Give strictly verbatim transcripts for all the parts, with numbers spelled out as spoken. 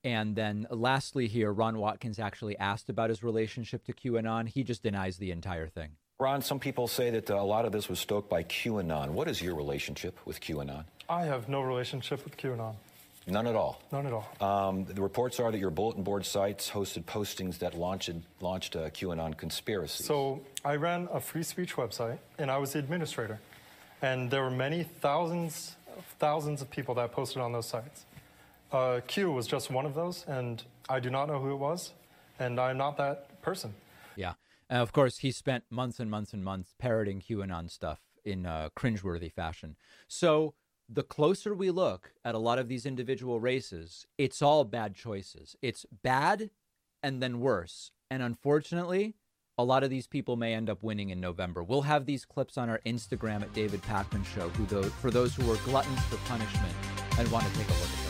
And then lastly here, Ron Watkins actually asked about his relationship to QAnon. He just denies the entire thing. Ron, some people say that uh, a lot of this was stoked by QAnon. What is your relationship with QAnon? I have no relationship with QAnon. None at all? None at all. Um, the reports are that your bulletin board sites hosted postings that launched, launched a QAnon conspiracy. So I ran a free speech website, and I was the administrator. And there were many thousands, thousands of people that posted on those sites. Uh, Q was just one of those, and I do not know who it was, and I'm not that person. Yeah. And of course, he spent months and months and months parroting QAnon stuff in a cringeworthy fashion. So the closer we look at a lot of these individual races, it's all bad choices. It's bad and then worse. And unfortunately, a lot of these people may end up winning in November. We'll have these clips on our Instagram at David Pakman Show who those, for those who are gluttons for punishment and want to take a look at them.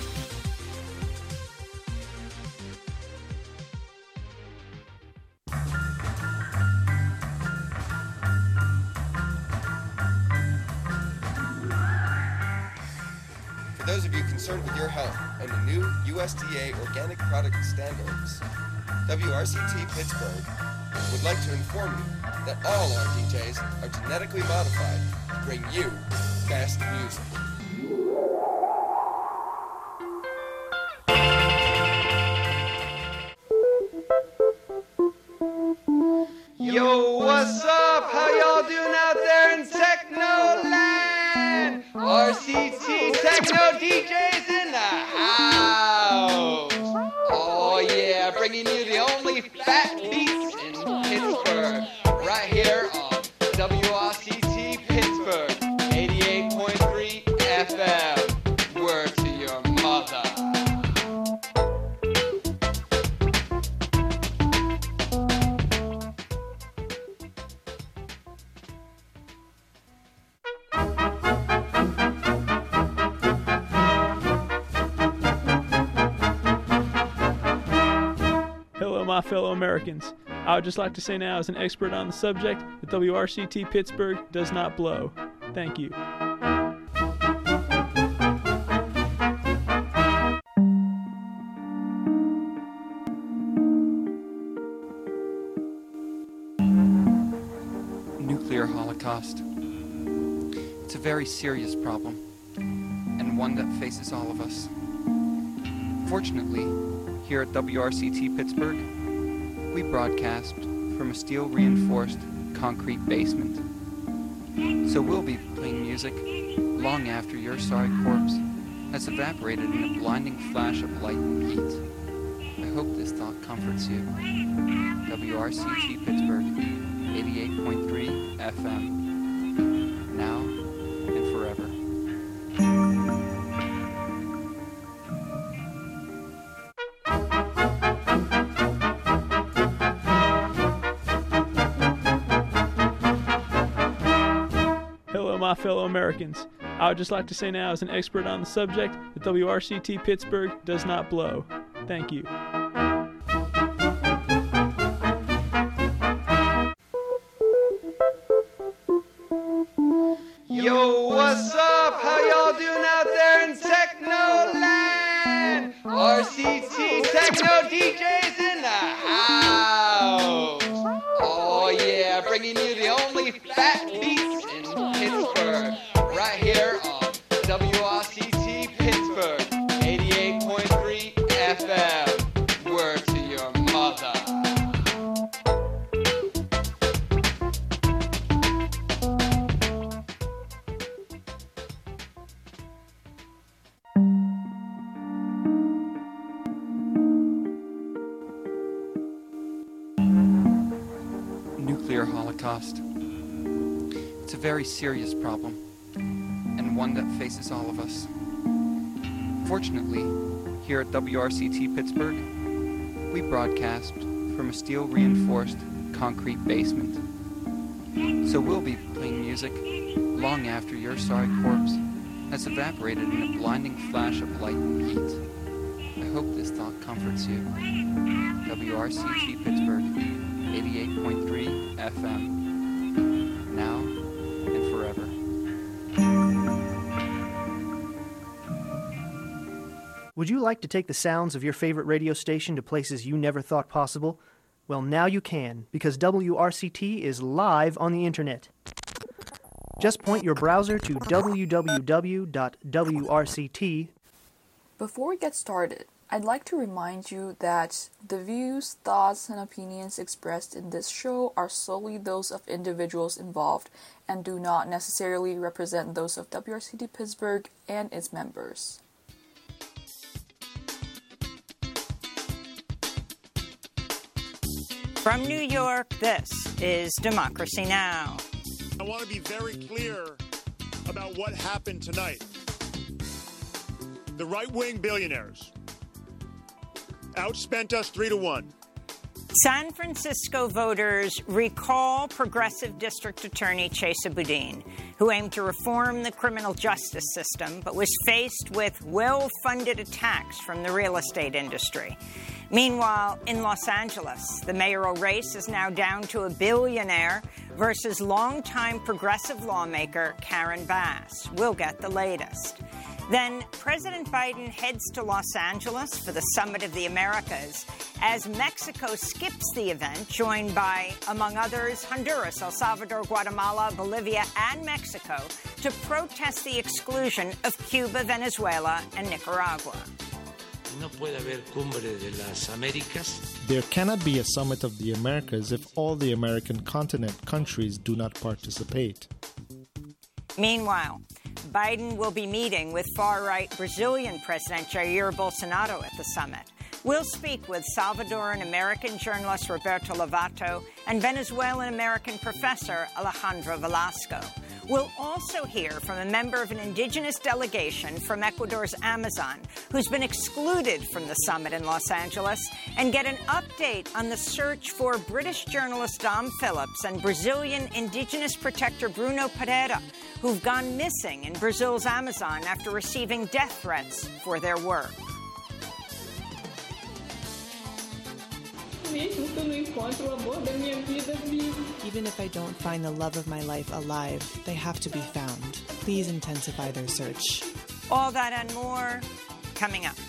For those of you concerned with your health and the new U S D A organic product standards, W R C T Pittsburgh would like to inform you that all our D Js are genetically modified to bring you best music. Yo, what's up? How y'all doing out there in Technoland? R C T Techno D Js in the house. Oh yeah, bringing you the only fat beats in Pittsburgh. Right here on W R C T Pittsburgh, eighty-eight point three F M. Word to your mother. Hello, my fellow Americans. I would just like to say now, as an expert on the subject, that W R C T Pittsburgh does not blow. Thank you. Nuclear holocaust. It's a very serious problem, and one that faces all of us. Fortunately, here at W R C T Pittsburgh, we broadcast from a steel-reinforced concrete basement. So we'll be playing music long after your sorry corpse has evaporated in a blinding flash of light and heat. I hope this thought comforts you. W R C T Pittsburgh, eighty-eight point three F M. Now and forever. Hello, my fellow Americans. I would just like to say now, as an expert on the subject, that W R C T Pittsburgh does not blow. Thank you. Yo, what's up? How y'all doing out there in Technoland? R C T Techno D Js in the house. Oh yeah, bringing you the only fat beats in Pittsburgh. Right here on W R C T Pittsburgh, eighty-eight point three F M. Word to your mother. Nuclear holocaust. It's a very serious problem, and one that faces all of us. Fortunately, here at W R C T Pittsburgh, we broadcast from a steel-reinforced concrete basement. So we'll be playing music long after your sorry corpse has evaporated in a blinding flash of light and heat. I hope this thought comforts you. W R C T Pittsburgh, eighty-eight point three F M. Now and forever. Would you like to take the sounds of your favorite radio station to places you never thought possible? Well, now you can, because W R C T is live on the internet. Just point your browser to w w w dot w r c t. Before we get started, I'd like to remind you that the views, thoughts, and opinions expressed in this show are solely those of individuals involved and do not necessarily represent those of W R C T Pittsburgh and its members. From New York, this is Democracy Now! I want to be very clear about what happened tonight. The right-wing billionaires outspent us three to one. San Francisco voters recall Progressive District Attorney Chesa Boudin, who aimed to reform the criminal justice system but was faced with well-funded attacks from the real estate industry. Meanwhile, in Los Angeles, the mayoral race is now down to a billionaire versus longtime progressive lawmaker Karen Bass. We'll get the latest. Then President Biden heads to Los Angeles for the Summit of the Americas as Mexico skips the event, joined by, among others, Honduras, El Salvador, Guatemala, Bolivia, and Mexico to protest the exclusion of Cuba, Venezuela, and Nicaragua. No puede haber cumbre de las Américas. There cannot be a summit of the Americas if all the American continent countries do not participate. Meanwhile, Biden will be meeting with far-right Brazilian President Jair Bolsonaro at the summit. We'll speak with Salvadoran-American journalist Roberto Lovato and Venezuelan-American professor Alejandro Velasco. We'll also hear from a member of an indigenous delegation from Ecuador's Amazon who's been excluded from the summit in Los Angeles and get an update on the search for British journalist Dom Phillips and Brazilian indigenous protector Bruno Pereira, who've gone missing in Brazil's Amazon after receiving death threats for their work. Even if I don't find the love of my life alive, they have to be found. Please intensify their search. All that and more coming up.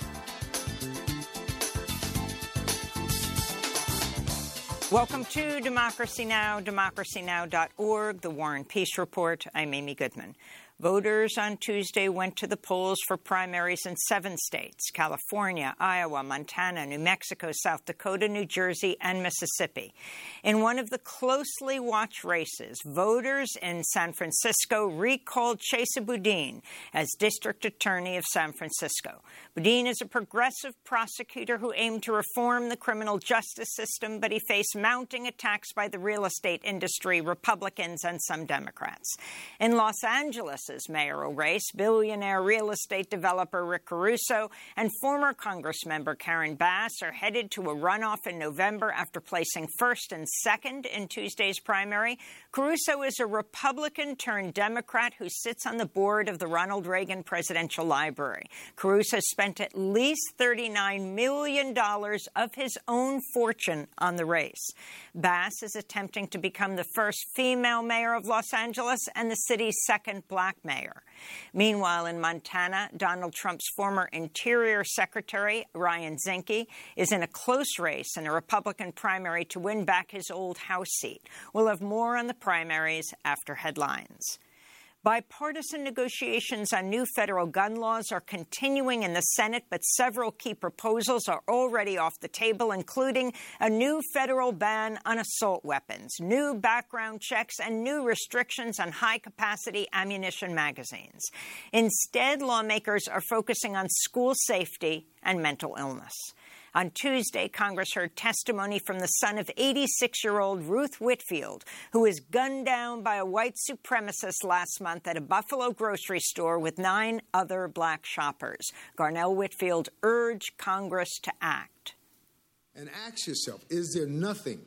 Welcome to Democracy Now!, democracy now dot org, the War and Peace Report. I'm Amy Goodman. Voters on Tuesday went to the polls for primaries in seven states: California, Iowa, Montana, New Mexico, South Dakota, New Jersey, and Mississippi. In one of the closely watched races, voters in San Francisco recalled Chesa Boudin as District Attorney of San Francisco. Boudin is a progressive prosecutor who aimed to reform the criminal justice system, but he faced mounting attacks by the real estate industry, Republicans, and some Democrats. In Los Angeles, mayoral race, billionaire real estate developer Rick Caruso and former Congressmember Karen Bass are headed to a runoff in November after placing first and second in Tuesday's primary. Caruso is a Republican-turned-Democrat who sits on the board of the Ronald Reagan Presidential Library. Caruso spent at least thirty-nine million dollars of his own fortune on the race. Bass is attempting to become the first female mayor of Los Angeles and the city's second black mayor. Meanwhile, in Montana, Donald Trump's former Interior Secretary, Ryan Zinke, is in a close race in a Republican primary to win back his old House seat. We'll have more on the primaries after headlines. Bipartisan negotiations on new federal gun laws are continuing in the Senate, but several key proposals are already off the table, including a new federal ban on assault weapons, new background checks, and new restrictions on high-capacity ammunition magazines. Instead, lawmakers are focusing on school safety and mental illness. On Tuesday, Congress heard testimony from the son of eighty-six-year-old Ruth Whitfield, who was gunned down by a white supremacist last month at a Buffalo grocery store with nine other black shoppers. Garnell Whitfield urged Congress to act. And ask yourself, is there nothing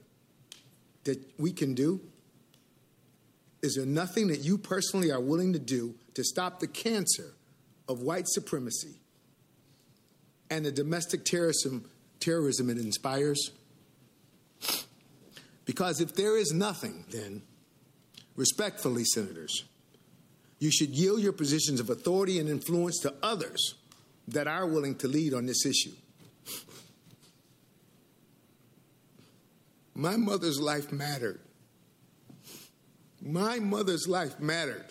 that we can do? Is there nothing that you personally are willing to do to stop the cancer of white supremacy and the domestic terrorism, terrorism it inspires? Because if there is nothing, then, respectfully, senators, you should yield your positions of authority and influence to others that are willing to lead on this issue. My mother's life mattered. My mother's life mattered.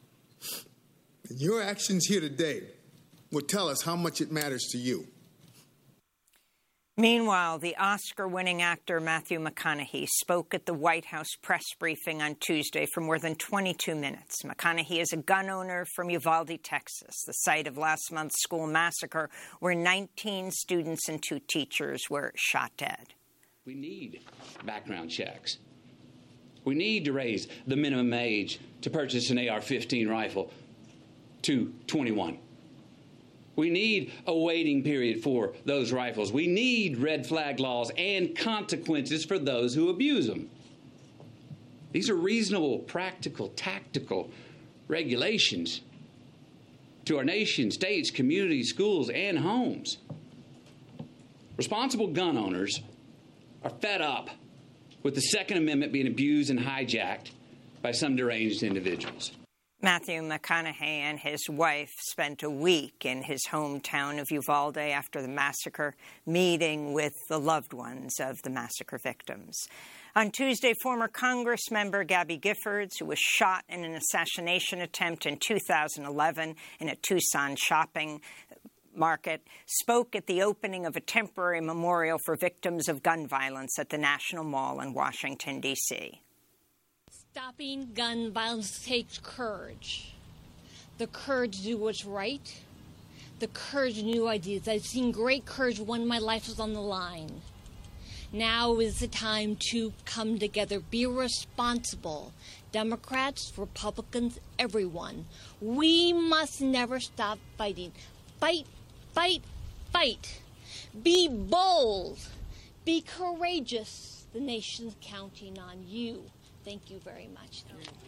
And your actions here today will tell us how much it matters to you. Meanwhile, the Oscar-winning actor Matthew McConaughey spoke at the White House press briefing on Tuesday for more than twenty-two minutes. McConaughey is a gun owner from Uvalde, Texas, the site of last month's school massacre where nineteen students and two teachers were shot dead. We need background checks. We need to raise the minimum age to purchase an A R fifteen rifle to twenty-one. We need a waiting period for those rifles. We need red flag laws and consequences for those who abuse them. These are reasonable, practical, tactical regulations to our nation, states, communities, schools, and homes. Responsible gun owners are fed up with the Second Amendment being abused and hijacked by some deranged individuals. Matthew McConaughey and his wife spent a week in his hometown of Uvalde after the massacre, meeting with the loved ones of the massacre victims. On Tuesday, former Congress member Gabby Giffords, who was shot in an assassination attempt in two thousand eleven in a Tucson shopping market, spoke at the opening of a temporary memorial for victims of gun violence at the National Mall in Washington, D C Stopping gun violence takes courage. The courage to do what's right. The courage to new ideas. I've seen great courage when my life was on the line. Now is the time to come together. Be responsible. Democrats, Republicans, everyone. We must never stop fighting. Fight, fight, fight. Be bold. Be courageous. The nation's counting on you. Thank you very much.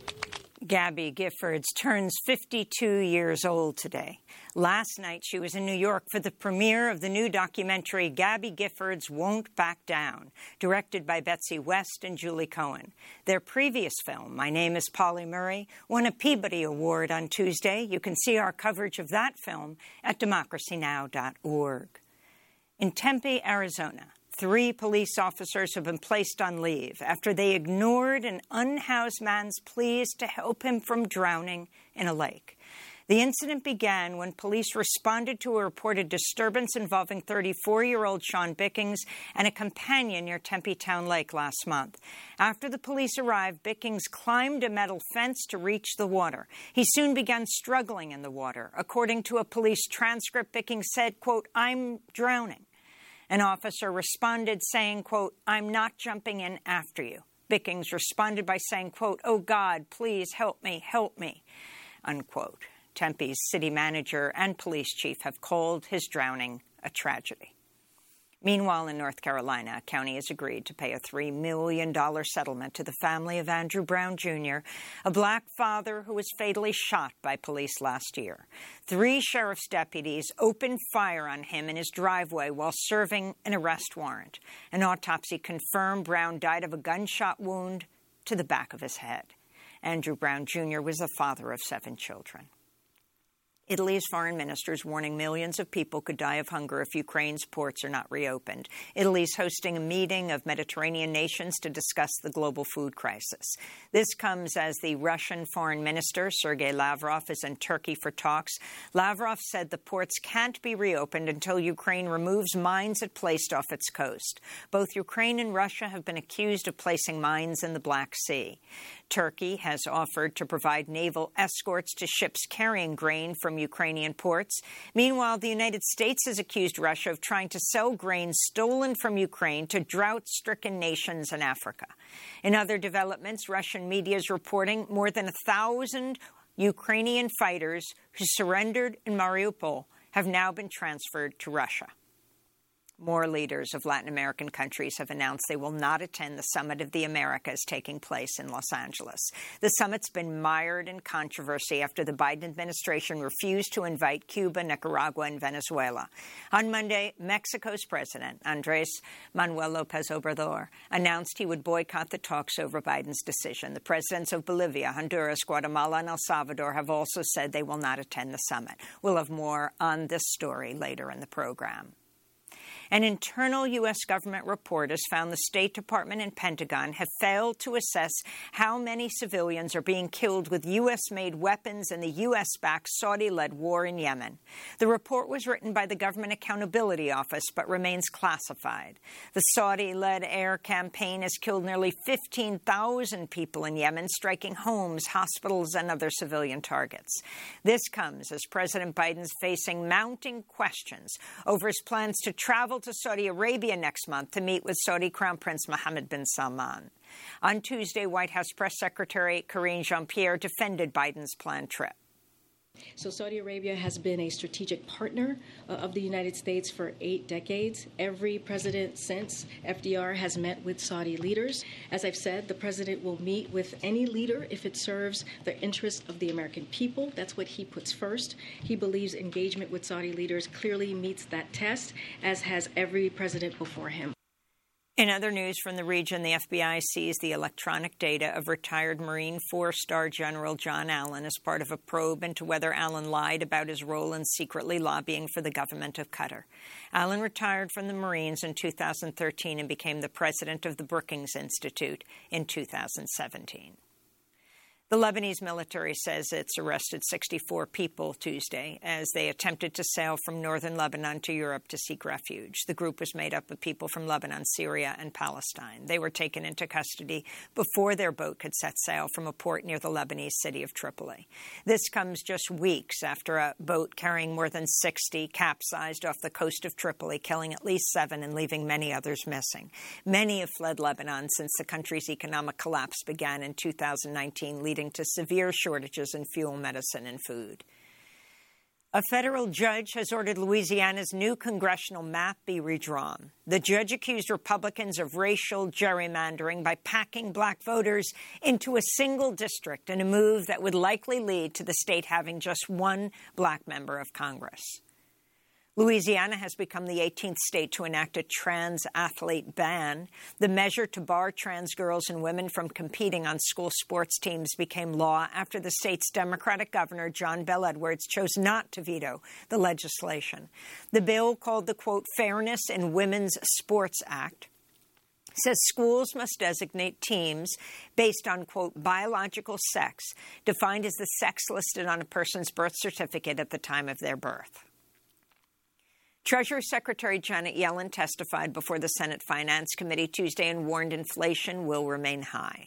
Gabby Giffords turns fifty-two years old today. Last night, she was in New York for the premiere of the new documentary Gabby Giffords Won't Back Down, directed by Betsy West and Julie Cohen. Their previous film, My Name is Polly Murray, won a Peabody Award on Tuesday. You can see our coverage of that film at democracy now dot org. In Tempe, Arizona, three police officers have been placed on leave after they ignored an unhoused man's pleas to help him from drowning in a lake. The incident began when police responded to a reported disturbance involving thirty-four-year-old Sean Bickings and a companion near Tempe Town Lake last month. After the police arrived, Bickings climbed a metal fence to reach the water. He soon began struggling in the water. According to a police transcript, Bickings said, quote, "I'm drowning." An officer responded saying, quote, "I'm not jumping in after you." Bickings responded by saying, quote, "Oh, God, please help me, help me," unquote. Tempe's city manager and police chief have called his drowning a tragedy. Meanwhile, in North Carolina, a county has agreed to pay a three million dollars settlement to the family of Andrew Brown, Junior, a black father who was fatally shot by police last year. Three sheriff's deputies opened fire on him in his driveway while serving an arrest warrant. An autopsy confirmed Brown died of a gunshot wound to the back of his head. Andrew Brown, Junior was the father of seven children. Italy's foreign minister is warning millions of people could die of hunger if Ukraine's ports are not reopened. Italy's hosting a meeting of Mediterranean nations to discuss the global food crisis. This comes as the Russian foreign minister, Sergei Lavrov, is in Turkey for talks. Lavrov said the ports can't be reopened until Ukraine removes mines it placed off its coast. Both Ukraine and Russia have been accused of placing mines in the Black Sea. Turkey has offered to provide naval escorts to ships carrying grain from Ukrainian ports. Meanwhile, the United States has accused Russia of trying to sell grain stolen from Ukraine to drought-stricken nations in Africa. In other developments, Russian media is reporting more than a thousand Ukrainian fighters who surrendered in Mariupol have now been transferred to Russia. More leaders of Latin American countries have announced they will not attend the Summit of the Americas taking place in Los Angeles. The summit's been mired in controversy after the Biden administration refused to invite Cuba, Nicaragua, and Venezuela. On Monday, Mexico's president, Andrés Manuel López Obrador, announced he would boycott the talks over Biden's decision. The presidents of Bolivia, Honduras, Guatemala, and El Salvador have also said they will not attend the summit. We'll have more on this story later in the program. An internal U S government report has found the State Department and Pentagon have failed to assess how many civilians are being killed with U S-made weapons in the U S-backed Saudi-led war in Yemen. The report was written by the Government Accountability Office but remains classified. The Saudi-led air campaign has killed nearly fifteen thousand people in Yemen, striking homes, hospitals, and other civilian targets. This comes as President Biden's facing mounting questions over his plans to travel to Saudi Arabia next month to meet with Saudi Crown Prince Mohammed bin Salman. On Tuesday, White House Press Secretary Karine Jean-Pierre defended Biden's planned trip. So Saudi Arabia has been a strategic partner uh, of the United States for eight decades. Every president since F D R has met with Saudi leaders. As I've said, the president will meet with any leader if it serves the interests of the American people. That's what he puts first. He believes engagement with Saudi leaders clearly meets that test, as has every president before him. In other news from the region, the F B I seized the electronic data of retired Marine four-star General John Allen as part of a probe into whether Allen lied about his role in secretly lobbying for the government of Qatar. Allen retired from the Marines in two thousand thirteen and became the president of the Brookings Institute in two thousand seventeen. The Lebanese military says it's arrested sixty-four people Tuesday as they attempted to sail from northern Lebanon to Europe to seek refuge. The group was made up of people from Lebanon, Syria, and Palestine. They were taken into custody before their boat could set sail from a port near the Lebanese city of Tripoli. This comes just weeks after a boat carrying more than sixty capsized off the coast of Tripoli, killing at least seven and leaving many others missing. Many have fled Lebanon since the country's economic collapse began in two thousand nineteen, leading to severe shortages in fuel, medicine, and food. A federal judge has ordered Louisiana's new congressional map be redrawn. The judge accused Republicans of racial gerrymandering by packing black voters into a single district in a move that would likely lead to the state having just one black member of Congress. Louisiana has become the eighteenth state to enact a trans athlete ban. The measure to bar trans girls and women from competing on school sports teams became law after the state's Democratic governor, John Bel Edwards, chose not to veto the legislation. The bill, called the, quote, Fairness in Women's Sports Act, says schools must designate teams based on, quote, biological sex, defined as the sex listed on a person's birth certificate at the time of their birth. Treasury Secretary Janet Yellen testified before the Senate Finance Committee Tuesday and warned inflation will remain high.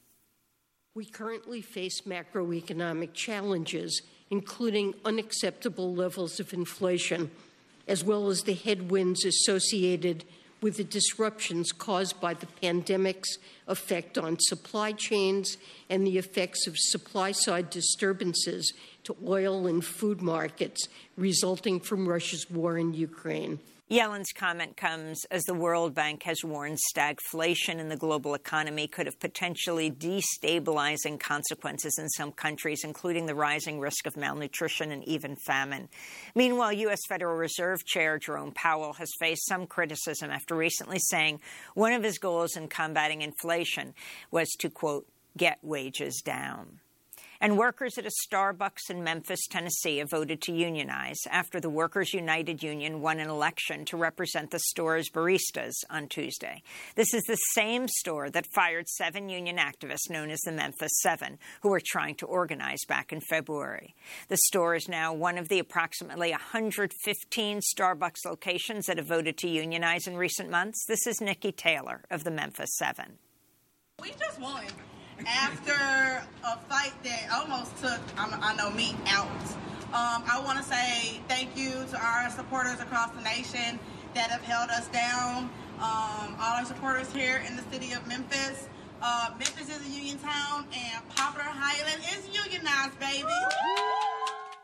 We currently face macroeconomic challenges, including unacceptable levels of inflation, as well as the headwinds associated with the disruptions caused by the pandemic's effect on supply chains and the effects of supply-side disturbances to oil and food markets resulting from Russia's war in Ukraine. Yellen's comment comes as the World Bank has warned stagflation in the global economy could have potentially destabilizing consequences in some countries, including the rising risk of malnutrition and even famine. Meanwhile, U S Federal Reserve Chair Jerome Powell has faced some criticism after recently saying one of his goals in combating inflation was to, quote, get wages down. And workers at a Starbucks in Memphis, Tennessee, have voted to unionize after the Workers United Union won an election to represent the store's baristas on Tuesday. This is the same store that fired seven union activists known as the Memphis Seven, who were trying to organize back in February. The store is now one of the approximately one hundred fifteen Starbucks locations that have voted to unionize in recent months. This is Nikki Taylor of the Memphis Seven. We just won. After a fight that almost took, I know me, out. Um, I want to say thank you to our supporters across the nation that have held us down. Um, all our supporters here in the city of Memphis. Uh, Memphis is a union town, and Poplar Highland is unionized, baby.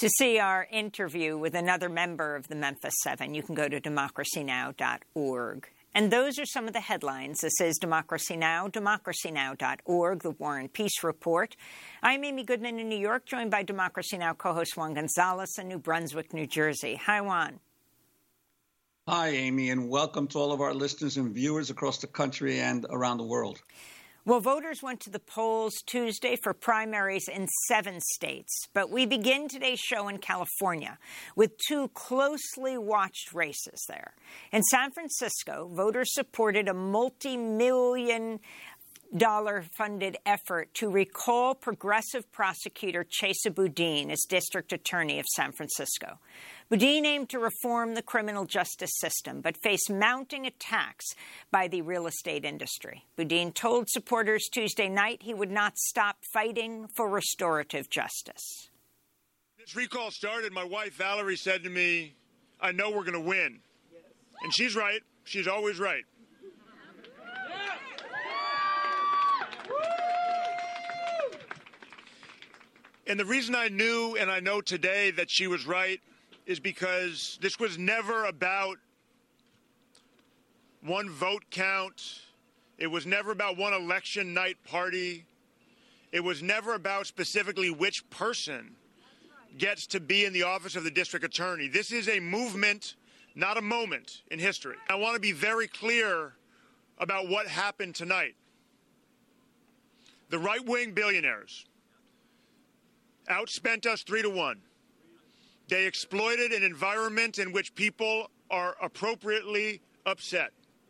To see our interview with another member of the Memphis Seven, you can go to democracy now dot org. And those are some of the headlines. This is Democracy Now!, democracy now dot org, the War and Peace Report. I'm Amy Goodman in New York, joined by Democracy Now! Co-host Juan Gonzalez in New Brunswick, New Jersey. Hi, Juan. Hi, Amy, and welcome to all of our listeners and viewers across the country and around the world. Well, voters went to the polls Tuesday for primaries in seven states, but we begin today's show in California with two closely watched races there. In San Francisco, voters supported a multi-million dollar funded effort to recall progressive prosecutor Chesa Boudin as district attorney of San Francisco. Boudin aimed to reform the criminal justice system, but faced mounting attacks by the real estate industry. Boudin told supporters Tuesday night he would not stop fighting for restorative justice. This recall started, my wife Valerie said to me, I know we're going to win. And she's right. She's always right. And the reason I knew and I know today that she was right is because this was never about one vote count. It was never about one election night party. It was never about specifically which person gets to be in the office of the district attorney. This is a movement, not a moment in history. I want to be very clear about what happened tonight. The right-wing billionaires outspent us three to one. They exploited an environment in which people are appropriately upset.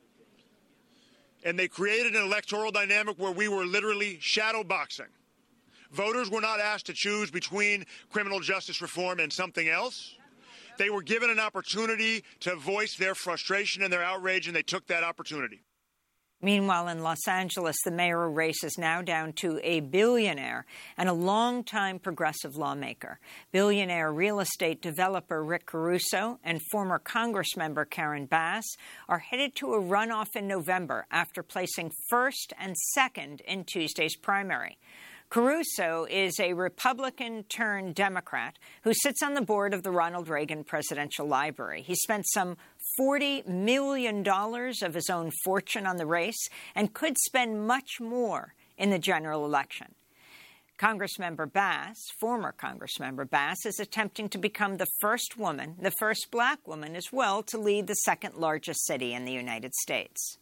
And they created an electoral dynamic where we were literally shadow boxing. Voters were not asked to choose between criminal justice reform and something else. They were given an opportunity to voice their frustration and their outrage, and they took that opportunity. Meanwhile, in Los Angeles, the mayoral race is now down to a billionaire and a longtime progressive lawmaker. Billionaire real estate developer Rick Caruso and former Congressmember Karen Bass are headed to a runoff in November after placing first and second in Tuesday's primary. Caruso is a Republican-turned-Democrat who sits on the board of the Ronald Reagan Presidential Library. He spent some forty million dollars of his own fortune on the race and could spend much more in the general election. Congressmember Bass, former Congressmember Bass, is attempting to become the first woman, the first black woman as well, to lead the second largest city in the United States.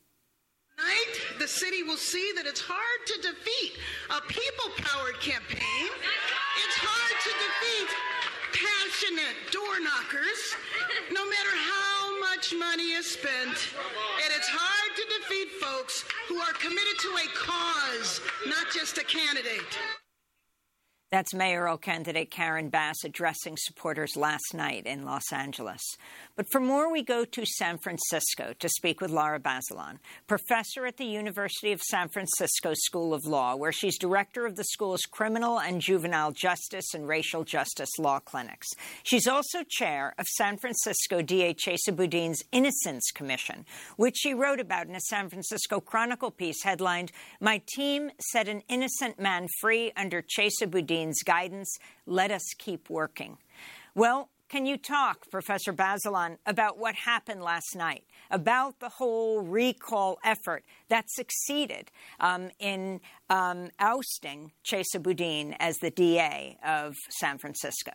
Tonight, the city will see that it's hard to defeat a people-powered campaign. It's hard to defeat passionate door knockers, no matter how much money is spent. And it's hard to defeat folks who are committed to a cause, not just a candidate. That's mayoral candidate Karen Bass addressing supporters last night in Los Angeles. But for more, we go to San Francisco to speak with Laura Bazelon, professor at the University of San Francisco School of Law, where she's director of the school's criminal and juvenile justice and racial justice law clinics. She's also chair of San Francisco D A Chesa Boudin's Innocence Commission, which she wrote about in a San Francisco Chronicle piece headlined, "My team set an innocent man free under Chesa Boudin guidance. Let us keep working." Well, can you talk, Professor Bazelon, about what happened last night, about the whole recall effort that succeeded um, in um, ousting Chesa Boudin as the D A of San Francisco?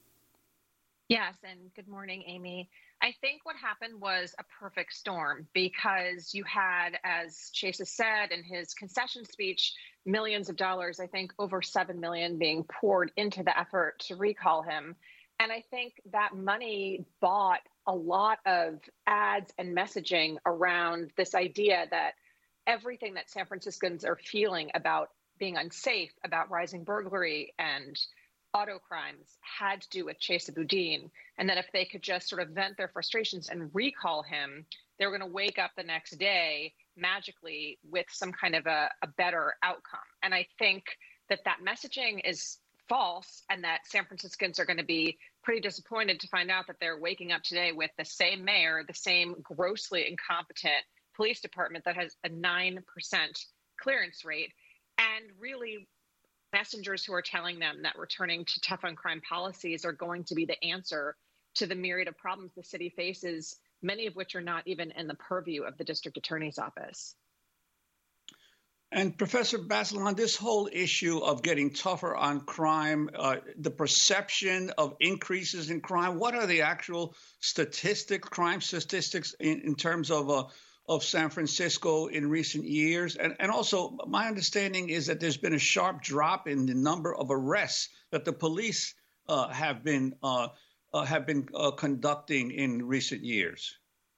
Yes, and good morning, Amy. I think what happened was a perfect storm because you had, as Chesa said in his concession speech, millions of dollars, I think over seven million being poured into the effort to recall him. And I think that money bought a lot of ads and messaging around this idea that everything that San Franciscans are feeling about being unsafe, about rising burglary and auto crimes had to do with Chesa Boudin, and that if they could just sort of vent their frustrations and recall him, they were going to wake up the next day magically with some kind of a, a better outcome. And I think that that messaging is false, and that San Franciscans are going to be pretty disappointed to find out that they're waking up today with the same mayor, the same grossly incompetent police department that has a nine percent clearance rate, and really messengers who are telling them that returning to tough on crime policies are going to be the answer to the myriad of problems the city faces, many of which are not even in the purview of the district attorney's office. And Professor Bazelon, this whole issue of getting tougher on crime, uh, the perception of increases in crime, what are the actual statistics, crime statistics in, in terms of uh, of San Francisco in recent years? And, and also, my understanding is that there's been a sharp drop in the number of arrests that the police uh, have been uh, uh, have been uh, conducting in recent years.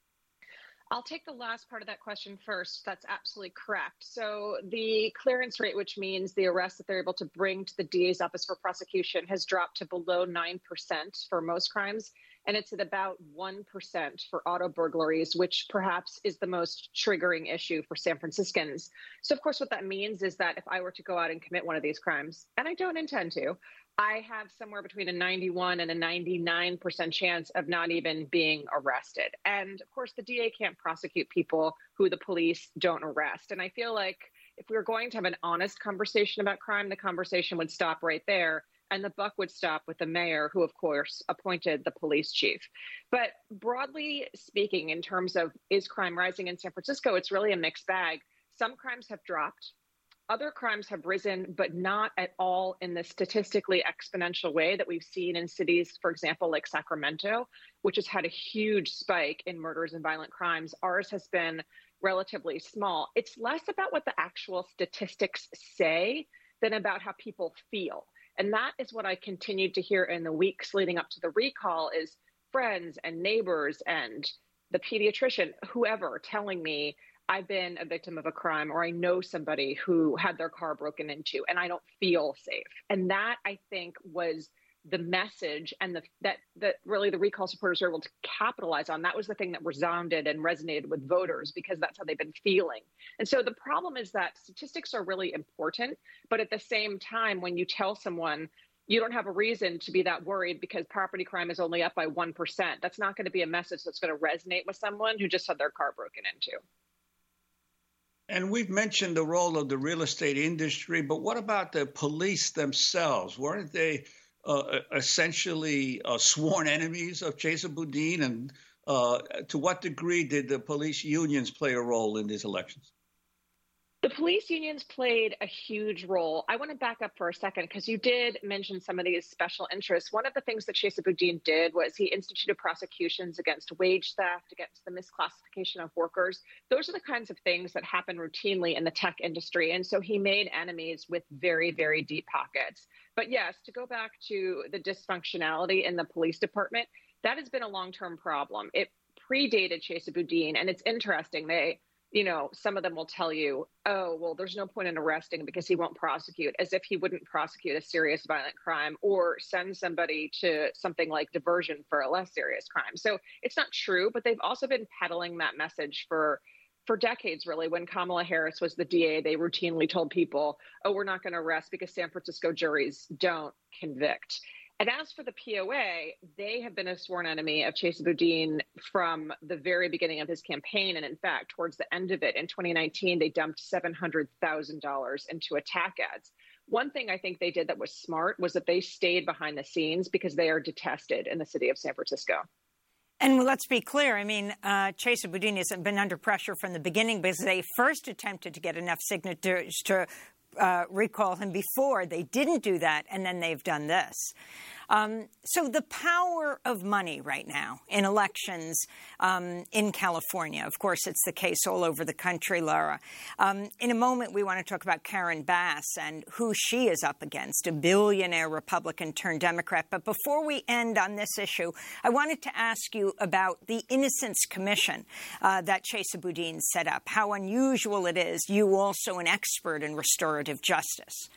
I'll take the last part of that question first. That's absolutely correct. So the clearance rate, which means the arrests that they're able to bring to the D A's office for prosecution, has dropped to below nine percent for most crimes. And it's at about one percent for auto burglaries, which perhaps is the most triggering issue for San Franciscans. So, of course, what that means is that if I were to go out and commit one of these crimes, and I don't intend to, I have somewhere between a ninety-one and a ninety-nine percent chance of not even being arrested. And, of course, the D A can't prosecute people who the police don't arrest. And I feel like if we were going to have an honest conversation about crime, the conversation would stop right there. And the buck would stop with the mayor, who, of course, appointed the police chief. But broadly speaking, in terms of is crime rising in San Francisco, it's really a mixed bag. Some crimes have dropped. Other crimes have risen, but not at all in the statistically exponential way that we've seen in cities, for example, like Sacramento, which has had a huge spike in murders and violent crimes. Ours has been relatively small. It's less about what the actual statistics say than about how people feel. And that is what I continued to hear in the weeks leading up to the recall is friends and neighbors and the pediatrician, whoever, telling me I've been a victim of a crime or I know somebody who had their car broken into and I don't feel safe. And that, I think, was the message and the, that, that really the recall supporters were able to capitalize on. That was the thing that resounded and resonated with voters because that's how they've been feeling. And so the problem is that statistics are really important, but at the same time, when you tell someone you don't have a reason to be that worried because property crime is only up by one percent, that's not going to be a message that's going to resonate with someone who just had their car broken into. And we've mentioned the role of the real estate industry, but what about the police themselves? Weren't they Uh, essentially uh, sworn enemies of Chesa Boudin? And uh, to what degree did the police unions play a role in these elections? The police unions played a huge role. I want to back up for a second because you did mention some of these special interests. One of the things that Chesa Boudin did was he instituted prosecutions against wage theft, against the misclassification of workers. Those are the kinds of things that happen routinely in the tech industry. And so he made enemies with very, very deep pockets. But yes, to go back to the dysfunctionality in the police department, that has been a long-term problem. It predated Chesa Boudin, and it's interesting. They, you know, some of them will tell you, oh, well, there's no point in arresting because he won't prosecute, as if he wouldn't prosecute a serious violent crime or send somebody to something like diversion for a less serious crime. So it's not true, but they've also been peddling that message for For decades, really. When Kamala Harris was the D A, they routinely told people, oh, we're not going to arrest because San Francisco juries don't convict. And as for the P O A, they have been a sworn enemy of Chesa Boudin from the very beginning of his campaign. And in fact, towards the end of it, in twenty nineteen, they dumped seven hundred thousand dollars into attack ads. One thing I think they did that was smart was that they stayed behind the scenes because they are detested in the city of San Francisco. And let's be clear. I mean, uh, Chesa Boudin hasn't been under pressure from the beginning because they first attempted to get enough signatures to uh, recall him before. They didn't do that, and then they've done this. Um, so the power of money right now in elections um, in California, of course, it's the case all over the country, Laura. Um, in a moment, we want to talk about Karen Bass and who she is up against, a billionaire Republican turned Democrat. But before we end on this issue, I wanted to ask you about the Innocence Commission uh, that Chesa Boudin set up, how unusual it is, you also an expert in restorative justice.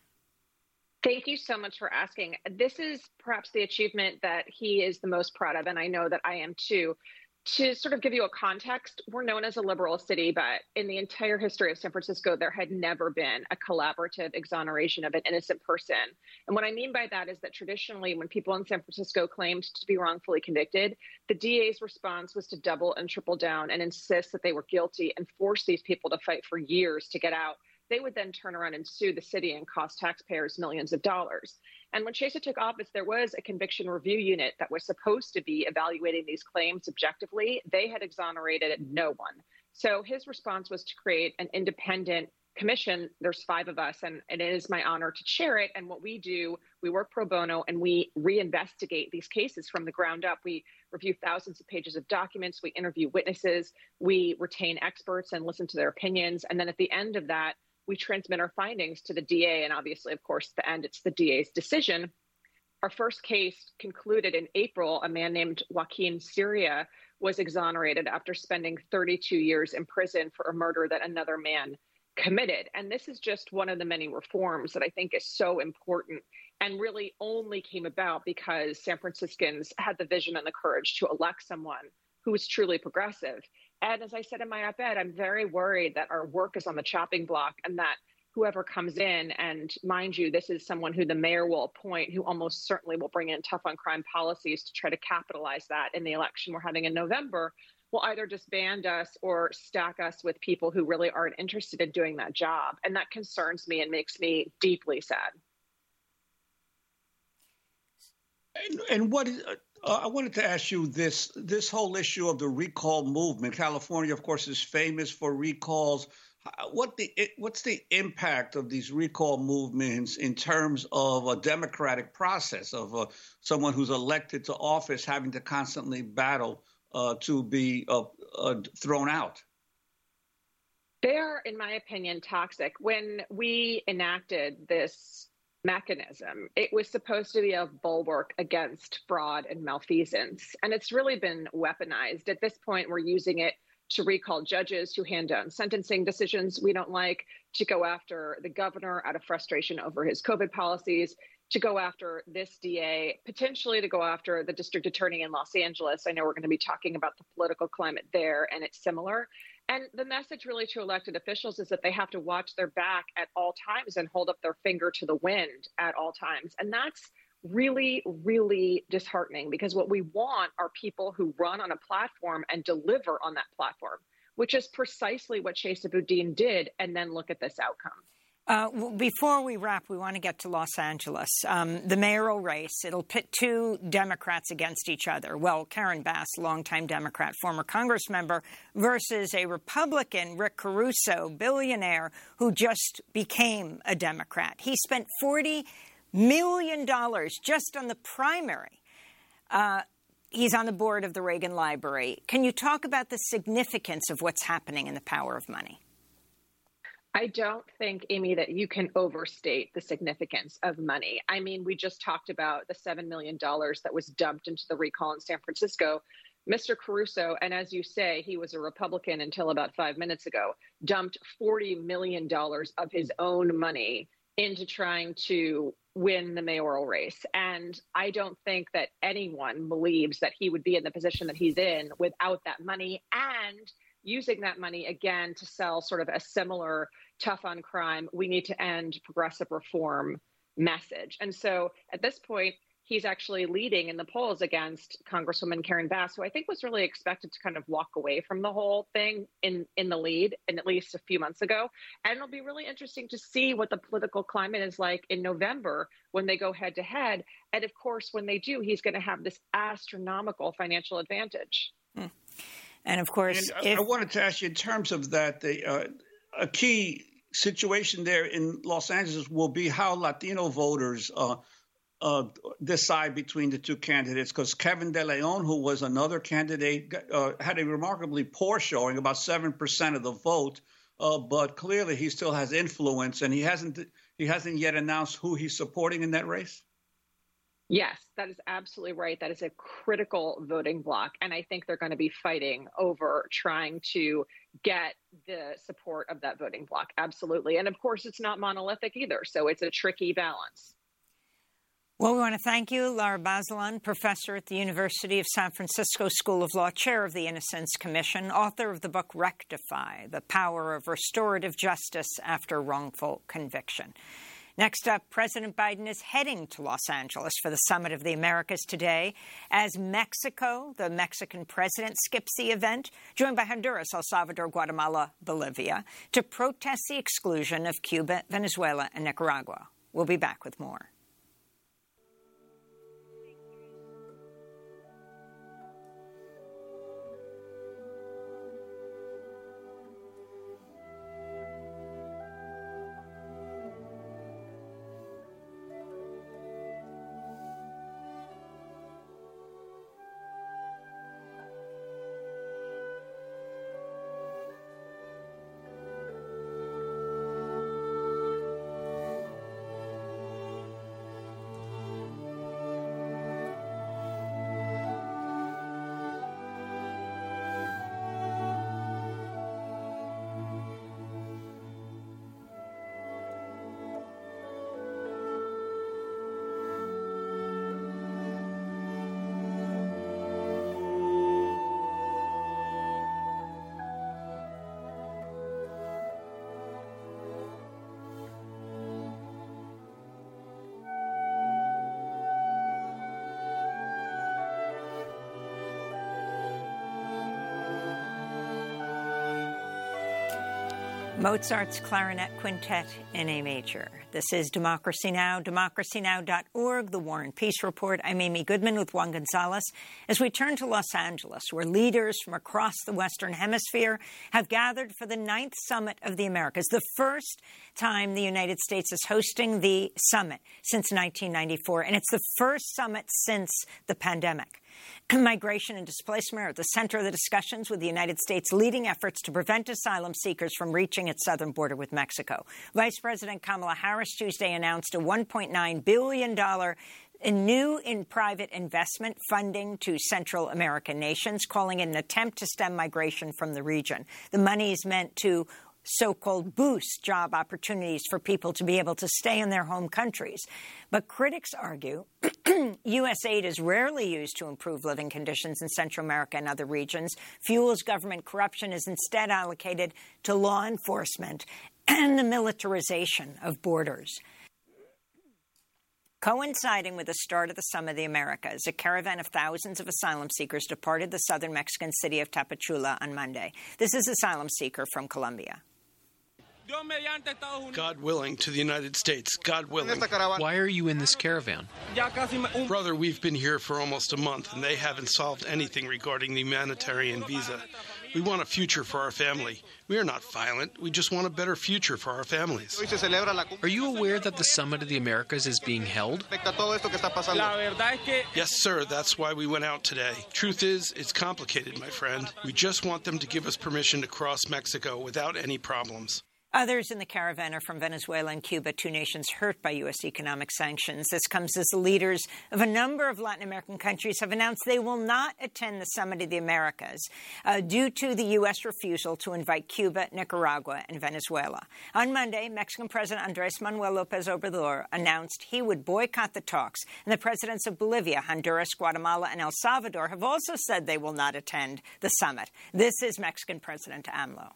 Thank you so much for asking. This is perhaps the achievement that he is the most proud of, and I know that I am too. To sort of give you a context, we're known as a liberal city, but in the entire history of San Francisco, there had never been a collaborative exoneration of an innocent person. And what I mean by that is that traditionally, when people in San Francisco claimed to be wrongfully convicted, the D A's response was to double and triple down and insist that they were guilty and force these people to fight for years to get out. they would then turn around and sue the city and cost taxpayers millions of dollars. And when Chiesa took office, there was a conviction review unit that was supposed to be evaluating these claims objectively. They had exonerated no one. So his response was to create an independent commission. There's five of us, and it is my honor to chair it. And what we do, we work pro bono, and we reinvestigate these cases from the ground up. We review thousands of pages of documents. We interview witnesses. We retain experts and listen to their opinions. And then at the end of that, we transmit our findings to the D A. And obviously, of course, at the end, it's the D A's decision. Our first case concluded in April. A man named Joaquin Syria was exonerated after spending thirty-two years in prison for a murder that another man committed. And this is just one of the many reforms that I think is so important and really only came about because San Franciscans had the vision and the courage to elect someone who was truly progressive. And as I said in my op-ed, I'm very worried that our work is on the chopping block and that whoever comes in, and mind you, this is someone who the mayor will appoint, who almost certainly will bring in tough on crime policies to try to capitalize that in the election we're having in November, will either disband us or stack us with people who really aren't interested in doing that job. And that concerns me and makes me deeply sad. And, and what is, uh, I wanted to ask you this, this whole issue of the recall movement. California, of course, is famous for recalls. What the what's the impact of these recall movements in terms of a democratic process of uh, someone who's elected to office having to constantly battle uh, to be uh, uh, thrown out? They are, in my opinion, toxic. When we enacted this mechanism, it was supposed to be a bulwark against fraud and malfeasance, and it's really been weaponized. At this point, we're using it to recall judges who hand down sentencing decisions we don't like, to go after the governor out of frustration over his COVID policies, to go after this D A, potentially to go after the district attorney in Los Angeles. I know we're going to be talking about the political climate there, and it's similar. And the message really to elected officials is that they have to watch their back at all times and hold up their finger to the wind at all times. And that's really, really disheartening, because what we want are people who run on a platform and deliver on that platform, which is precisely what Chesa Boudin did. And then look at this outcome. Uh, before we wrap, we want to get to Los Angeles. Um, the mayoral race, it'll pit two Democrats against each other. Well, Karen Bass, longtime Democrat, former Congress member, versus a Republican, Rick Caruso, billionaire, who just became a Democrat. He spent forty million dollars just on the primary. Uh, he's on the board of the Reagan Library. Can you talk about the significance of what's happening in the power of money? I don't think, Amy, that you can overstate the significance of money. I mean, we just talked about the seven million dollars that was dumped into the recall in San Francisco. Mister Caruso, and as you say, he was a Republican until about five minutes ago, dumped forty million dollars of his own money into trying to win the mayoral race. And I don't think that anyone believes that he would be in the position that he's in without that money, and using that money again to sell sort of a similar tough on crime, we need to end progressive reform message. And so at this point, he's actually leading in the polls against Congresswoman Karen Bass, who I think was really expected to kind of walk away from the whole thing in, in the lead, and at least a few months ago. And it'll be really interesting to see what the political climate is like in November when they go head to head. And of course, when they do, he's going to have this astronomical financial advantage. Hmm. And of course, and if- I wanted to ask you in terms of that, the, uh, a key situation there in Los Angeles will be how Latino voters uh, uh, decide between the two candidates, because Kevin De Leon, who was another candidate, uh, had a remarkably poor showing, about seven percent of the vote. Uh, but clearly he still has influence, and he hasn't he hasn't yet announced who he's supporting in that race. Yes, that is absolutely right. That is a critical voting bloc. And I think they're going to be fighting over trying to get the support of that voting bloc. Absolutely. And of course, it's not monolithic either. So it's a tricky balance. Well, we want to thank you, Lara Bazelon, professor at the University of San Francisco School of Law, chair of the Innocence Commission, author of the book Rectify, The Power of Restorative Justice After Wrongful Conviction. Next up, President Biden is heading to Los Angeles for the Summit of the Americas today as Mexico, the Mexican president, skips the event, joined by Honduras, El Salvador, Guatemala, Bolivia, to protest the exclusion of Cuba, Venezuela, and Nicaragua. We'll be back with more. Mozart's Clarinet Quintet in A major. This is Democracy Now!, democracy now dot org, The War and Peace Report. I'm Amy Goodman with Juan Gonzalez. As we turn to Los Angeles, where leaders from across the Western Hemisphere have gathered for the ninth Summit of the Americas, the first time the United States is hosting the summit since nineteen ninety-four, and it's the first summit since the pandemic. Migration and displacement are at the center of the discussions, with the United States leading efforts to prevent asylum seekers from reaching its southern border with Mexico. Vice President Kamala Harris Tuesday announced a one point nine billion dollars new in private investment funding to Central American nations, calling it an attempt to stem migration from the region. The money is meant to so-called boost job opportunities for people to be able to stay in their home countries. But critics argue U S aid is rarely used to improve living conditions in Central America and other regions, fuels government corruption, is instead allocated to law enforcement and the militarization of borders. Coinciding with the start of the Summit of the Americas, a caravan of thousands of asylum seekers departed the southern Mexican city of Tapachula on Monday. This is an asylum seeker from Colombia. God willing, to the United States, God willing. Why are you in this caravan? Brother, we've been here for almost a month, and they haven't solved anything regarding the humanitarian visa. We want a future for our family. We are not violent. We just want a better future for our families. Are you aware that the Summit of the Americas is being held? Yes, sir. That's why we went out today. Truth is, it's complicated, my friend. We just want them to give us permission to cross Mexico without any problems. Others in the caravan are from Venezuela and Cuba, two nations hurt by U S economic sanctions. This comes as the leaders of a number of Latin American countries have announced they will not attend the Summit of the Americas uh, due to the U S refusal to invite Cuba, Nicaragua, and Venezuela. On Monday, Mexican President Andrés Manuel López Obrador announced he would boycott the talks, and the presidents of Bolivia, Honduras, Guatemala, and El Salvador have also said they will not attend the summit. This is Mexican President AMLO.